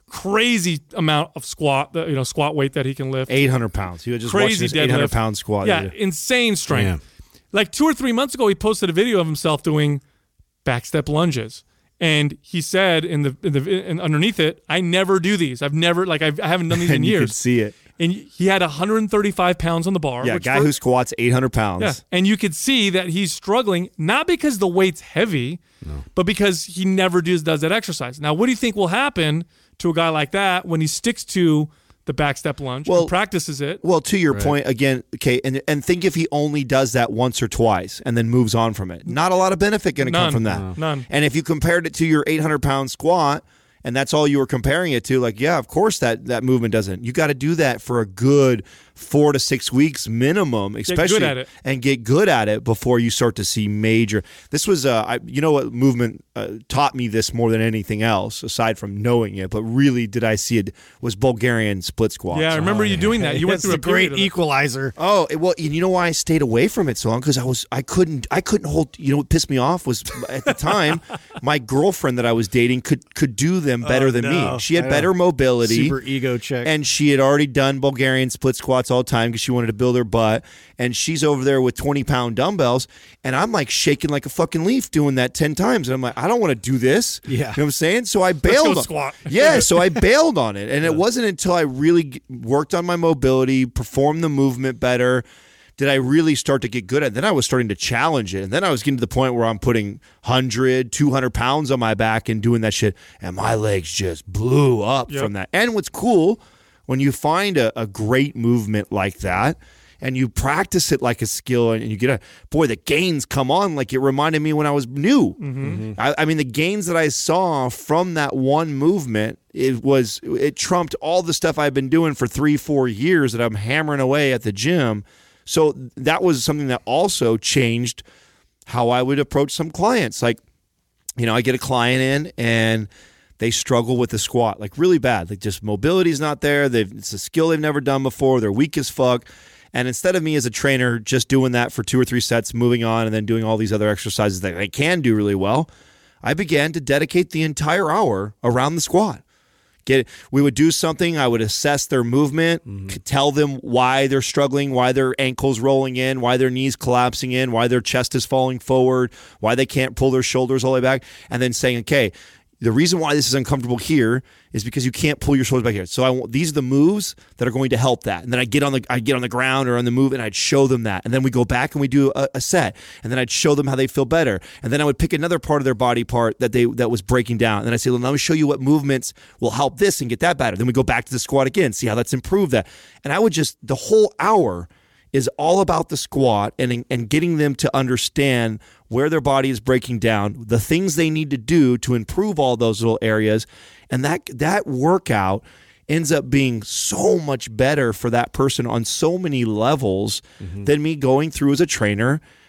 Crazy amount of squat, you know, squat weight that he can lift. eight hundred pounds. He was just Crazy watching his eight hundred pound squat. Yeah, insane strength. Damn. Like two or three months ago, he posted a video of himself doing back step lunges. And he said in the, in the in underneath it, I never do these. I've never, like, I've, I haven't done these in and years. You could see it. And he had one hundred thirty-five pounds on the bar. Yeah, a guy for, who squats eight hundred pounds. Yeah, and you could see that he's struggling, not because the weight's heavy, no. but because he never does, does that exercise. Now, what do you think will happen to a guy like that when he sticks to the back step lunge well, and practices it? Well, to your right. point, again, okay, and, and think if he only does that once or twice and then moves on from it. Not a lot of benefit going to come from that. No. None. And if you compared it to your eight hundred pound squat, and that's all you were comparing it to, like, yeah, of course that, that movement doesn't. You got to do that for a good four to six weeks minimum, especially, get good at it. and get good at it before you start to see major. This was, uh, I, you know what movement uh, taught me this more than anything else, aside from knowing it, but really did I see it, was Bulgarian split squats. Yeah, I remember oh, you yeah. doing that. You went through a great equalizer. Oh, well, you know why I stayed away from it so long? Because I was, I couldn't, I couldn't hold. You know what pissed me off was at the time, my girlfriend that I was dating could could do them better oh, than no. me. She had better mobility, super ego check, and she had already done Bulgarian split squats all the time because she wanted to build her butt. And she's over there with twenty pound dumbbells, and I'm like shaking like a fucking leaf doing that ten times. And I'm like, I don't want to do this. Yeah, you know what I'm saying? So I bailed. Let's go on, squat. yeah, so I bailed on it, and yeah. it wasn't until I really worked on my mobility, performed the movement better, did I really start to get good at it. Then I was starting to challenge it. And then I was getting to the point where I'm putting one hundred, two hundred pounds on my back and doing that shit. And my legs just blew up yep. from that. And what's cool, when you find a, a great movement like that and you practice it like a skill and you get a, boy, the gains come on like it reminded me when I was new. Mm-hmm. Mm-hmm. I, I mean, the gains that I saw from that one movement, it was, it trumped all the stuff I've been doing for three, four years that I'm hammering away at the gym. So that was something that also changed how I would approach some clients. Like, you know, I get a client in and they struggle with the squat, like really bad. Like just mobility's not there. They've, it's a skill they've never done before. They're weak as fuck. And instead of me as a trainer just doing that for two or three sets, moving on, and then doing all these other exercises that they can do really well, I began to dedicate the entire hour around the squat. Get, we would do something, I would assess their movement, mm-hmm. tell them why they're struggling, why their ankle's rolling in, why their knees collapsing in, why their chest is falling forward, why they can't pull their shoulders all the way back, and then saying, okay, the reason why this is uncomfortable here is because you can't pull your shoulders back here. So I want, these are the moves that are going to help that. And then I get on the I get on the ground or on the move and I'd show them that. And then we go back and we do a, a set. And then I'd show them how they feel better. And then I would pick another part of their body part that they that was breaking down. And then I say, well, let me show you what movements will help this and get that better. Then we go back to the squat again, see how that's improved that. And I would just, the whole hour is all about the squat and and getting them to understand where their body is breaking down, the things they need to do to improve all those little areas. And that that workout ends up being so much better for that person on so many levels mm-hmm. than me going through as a trainer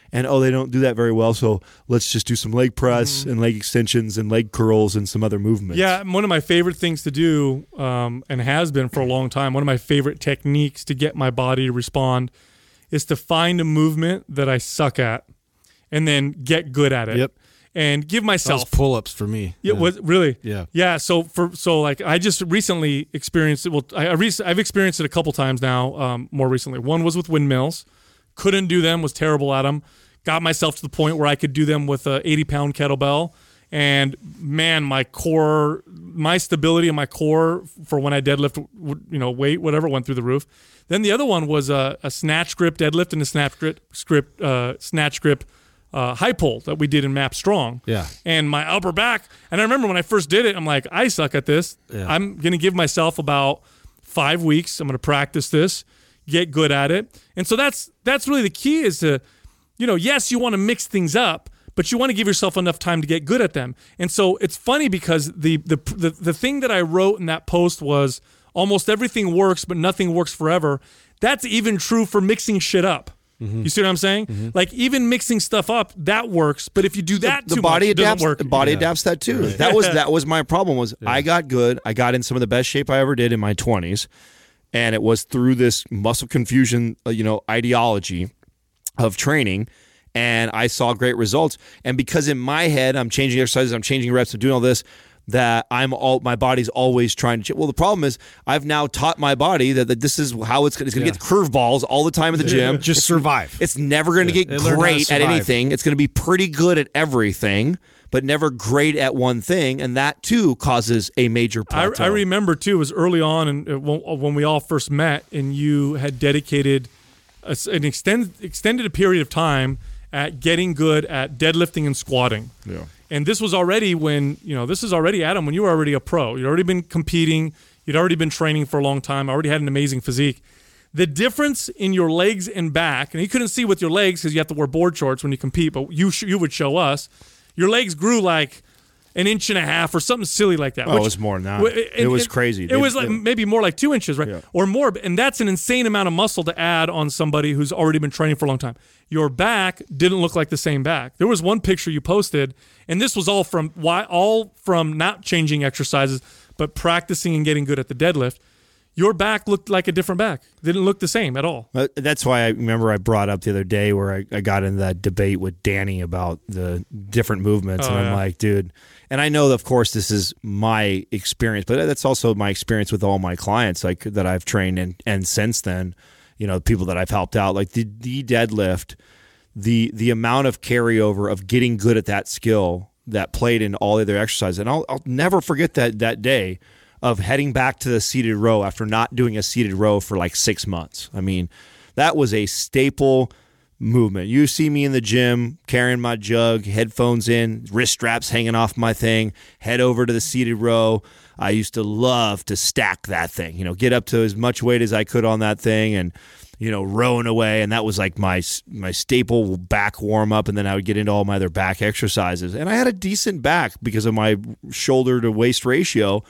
and oh, they don't do that very well, so let's just do some leg press mm-hmm. and leg extensions and leg curls and some other movements. Yeah, one of my favorite things to do, um, and has been for a long time, one of my favorite techniques to get my body to respond is to find a movement that I suck at and then get good at it. Yep. And give myself Those pull-ups for me. Yeah, yeah. was really. Yeah. Yeah. So for so like I just recently experienced it. Well, I, I rec- I've experienced it a couple times now. Um, more recently, one was with windmills. Couldn't do them. Was terrible at them. Got myself to the point where I could do them with a eighty pound kettlebell. And man, my core, my stability in my core for when I deadlift, you know, weight, whatever, went through the roof. Then the other one was a, a snatch grip deadlift and a snatch grip, script, uh, snatch grip uh, high pull that we did in Map Strong. Yeah. And my upper back, and I remember when I first did it, I'm like, I suck at this. Yeah. I'm going to give myself about five weeks. I'm going to practice this, get good at it. And so that's that's really the key is to, you know, yes, you want to mix things up, but you want to give yourself enough time to get good at them. And so it's funny because the the the, the thing that I wrote in that post was almost everything works, but nothing works forever. That's even true for mixing shit up. Mm-hmm. You see what I'm saying? Mm-hmm. Like even mixing stuff up, that works. But if you do that the, too the body much, it adapts, doesn't work. The body yeah. adapts that too. Right. That was that was my problem. Was yeah. I got good. I got in some of the best shape I ever did in my twenties, and it was through this muscle confusion, uh, you know, ideology of training. And I saw great results. And because in my head, I'm changing exercises, I'm changing reps, I'm doing all this, that I'm all, my body's always trying to, well, the problem is I've now taught my body that, that this is how it's, it's going to yeah. get curveballs all the time in the gym. Just it's, survive. It's never going to yeah. get great at anything. It's going to be pretty good at everything, but never great at one thing. And that too causes a major plateau. I, I remember too, it was early on and when we all first met and you had dedicated a, an extend, extended a period of time at getting good at deadlifting and squatting. Yeah. And this was already when, you know, this is already, Adam, when you were already a pro. You'd already been competing. You'd already been training for a long time. Already had an amazing physique. The difference in your legs and back, and you couldn't see with your legs because you have to wear board shorts when you compete, but you sh- you would show us, your legs grew like an inch and a half or something silly like that. Oh, which, it was more than that. W- it, it was it, crazy. It, it was like maybe more like two inches, right? Yeah. Or more. And that's an insane amount of muscle to add on somebody who's already been training for a long time. Your back didn't look like the same back. There was one picture you posted, and this was all from why all from not changing exercises, but practicing and getting good at the deadlift. Your back looked like a different back. It didn't look the same at all. Uh, that's why I remember I brought up the other day where I, I got into that debate with Danny about the different movements. Oh, and I'm yeah. like, dude, and I know, of course, this is my experience, but that's also my experience with all my clients like that I've trained and, and since then, you know, people that I've helped out, like the, the deadlift, the the amount of carryover of getting good at that skill that played in all the other exercises. And I'll, I'll never forget that that day of heading back to the seated row after not doing a seated row for like six months. I mean, that was a staple movement. You see me in the gym carrying my jug, headphones in, wrist straps hanging off my thing, head over to the seated row. I used to love to stack that thing, you know, get up to as much weight as I could on that thing and, you know, rowing away. And that was like my my staple back warm up. And then I would get into all my other back exercises. And I had a decent back because of my shoulder to waist ratio.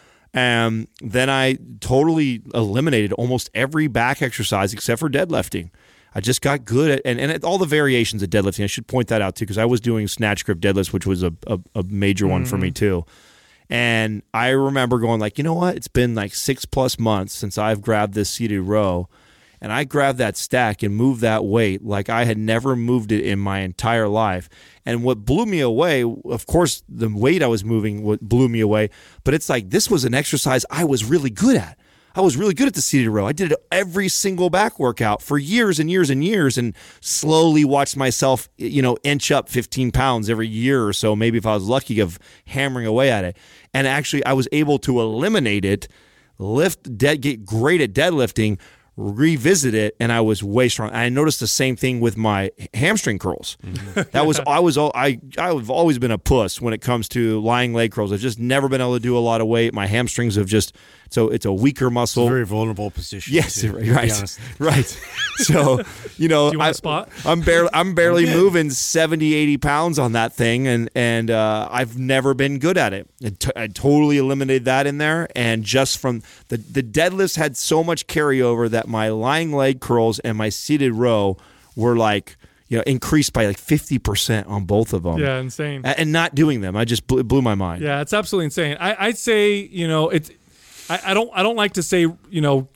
And then I totally eliminated almost every back exercise except for deadlifting. I just got good at, and, and at all the variations of deadlifting. I should point that out too, because I was doing snatch grip deadlifts, which was a, a, a major mm-hmm. one for me too. And I remember going like, you know what? It's been like six plus months since I've grabbed this seated row. And I grabbed that stack and moved that weight like I had never moved it in my entire life. And what blew me away, of course, the weight I was moving what blew me away, but it's like this was an exercise I was really good at. I was really good at the seated row. I did it every single back workout for years and years and years and slowly watched myself, you know, inch up fifteen pounds every year or so, maybe if I was lucky, of hammering away at it. And actually, I was able to eliminate it, lift, dead, get great at deadlifting, revisit it, and I was way strong. I noticed the same thing with my hamstring curls. Mm-hmm. That was I was all I I've always been a puss when it comes to lying leg curls. I've just never been able to do a lot of weight. My hamstrings have just so it's a weaker muscle. It's a very vulnerable position. Yes, too, right, right. So you know, Do you want I, a spot? I'm barely I'm barely moving seventy, eighty pounds on that thing, and and uh, I've never been good at it. I, t- I totally eliminated that in there, and just from the the deadlifts had so much carryover that my lying leg curls and my seated row were like, you know, increased by like fifty percent on both of them. Yeah, insane. And not doing them, I just blew, blew my mind. Yeah, it's absolutely insane. I, I'd say, you know, it's. I, I don't. I don't like to say, you know,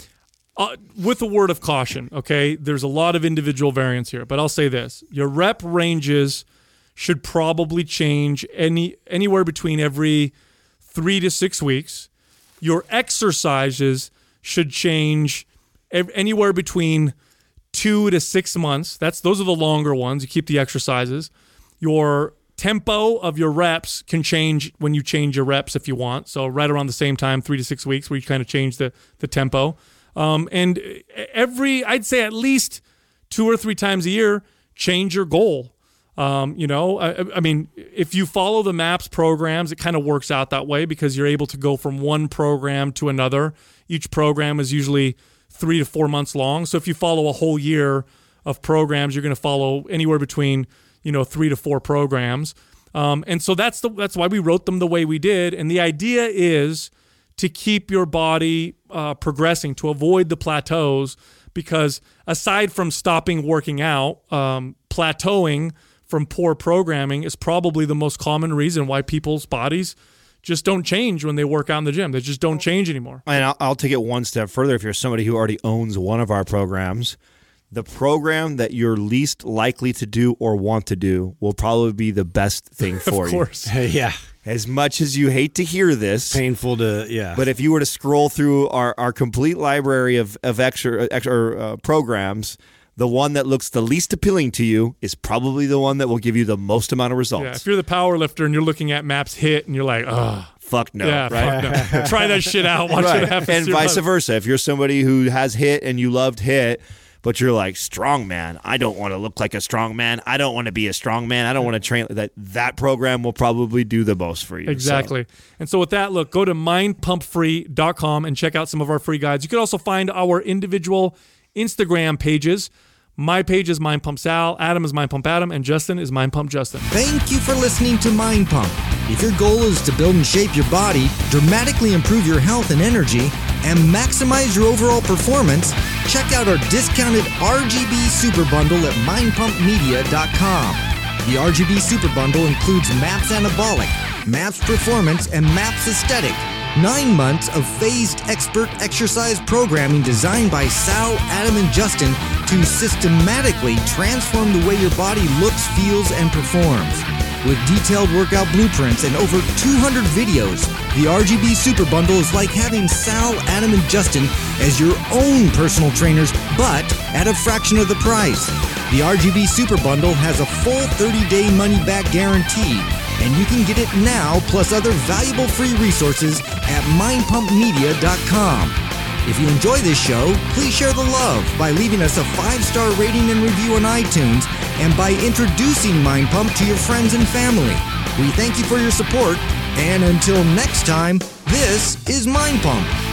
uh, with a word of caution. Okay, there's a lot of individual variance here, but I'll say this: your rep ranges should probably change any anywhere between every three to six weeks. Your exercises should change ev- anywhere between two to six months. That's those are the longer ones. You keep the exercises. Your tempo of your reps can change when you change your reps if you want. So right around the same time, three to six weeks, where you kind of change the the tempo. Um, and every, I'd say at least two or three times a year, change your goal. Um, you know, I, I mean, if you follow the MAPS programs, it kind of works out that way because you're able to go from one program to another. Each program is usually three to four months long. So if you follow a whole year of programs, you're going to follow anywhere between, you know, three to four programs. Um, and so that's the that's why we wrote them the way we did. And the idea is to keep your body uh, progressing, to avoid the plateaus, because aside from stopping working out, um, plateauing from poor programming is probably the most common reason why people's bodies just don't change when they work out in the gym. They just don't change anymore. And I'll, I'll take it one step further. If you're somebody who already owns one of our programs, the program that you're least likely to do or want to do will probably be the best thing for of you. course. yeah. As much as you hate to hear this, Painful to, yeah. but if you were to scroll through our, our complete library of, of extra, extra uh, programs, the one that looks the least appealing to you is probably the one that will give you the most amount of results. Yeah, if you're the power lifter and you're looking at MAPS HIIT and you're like, oh, fuck no, yeah, right? fuck no. Try that shit out. Watch Right. what happens. And to your vice body. versa. If you're somebody who has HIIT and you loved HIIT, but you're like, strong man, I don't want to look like a strong man. I don't want to be a strong man. I don't want to train. That that program will probably do the most for you. Exactly. So. And so with that, look, go to mind pump free dot com and check out some of our free guides. You can also find our individual Instagram pages. My page is Mind Pump Sal, Adam is Mind Pump Adam, and Justin is Mind Pump Justin. Thank you for listening to Mind Pump. If your goal is to build and shape your body, dramatically improve your health and energy, and maximize your overall performance, check out our discounted R G B Super Bundle at mind pump media dot com. The R G B Super Bundle includes MAPS Anabolic, MAPS Performance, and MAPS Aesthetic. Nine months of phased expert exercise programming designed by Sal, Adam, and Justin to systematically transform the way your body looks, feels, and performs. With detailed workout blueprints and over two hundred videos, the R G B Super Bundle is like having Sal, Adam, and Justin as your own personal trainers, but at a fraction of the price. The R G B Super Bundle has a full thirty-day money-back guarantee, and you can get it now plus other valuable free resources at mind pump media dot com. If you enjoy this show, please share the love by leaving us a five-star rating and review on iTunes and by introducing Mind Pump to your friends and family. We thank you for your support, and until next time, this is Mind Pump.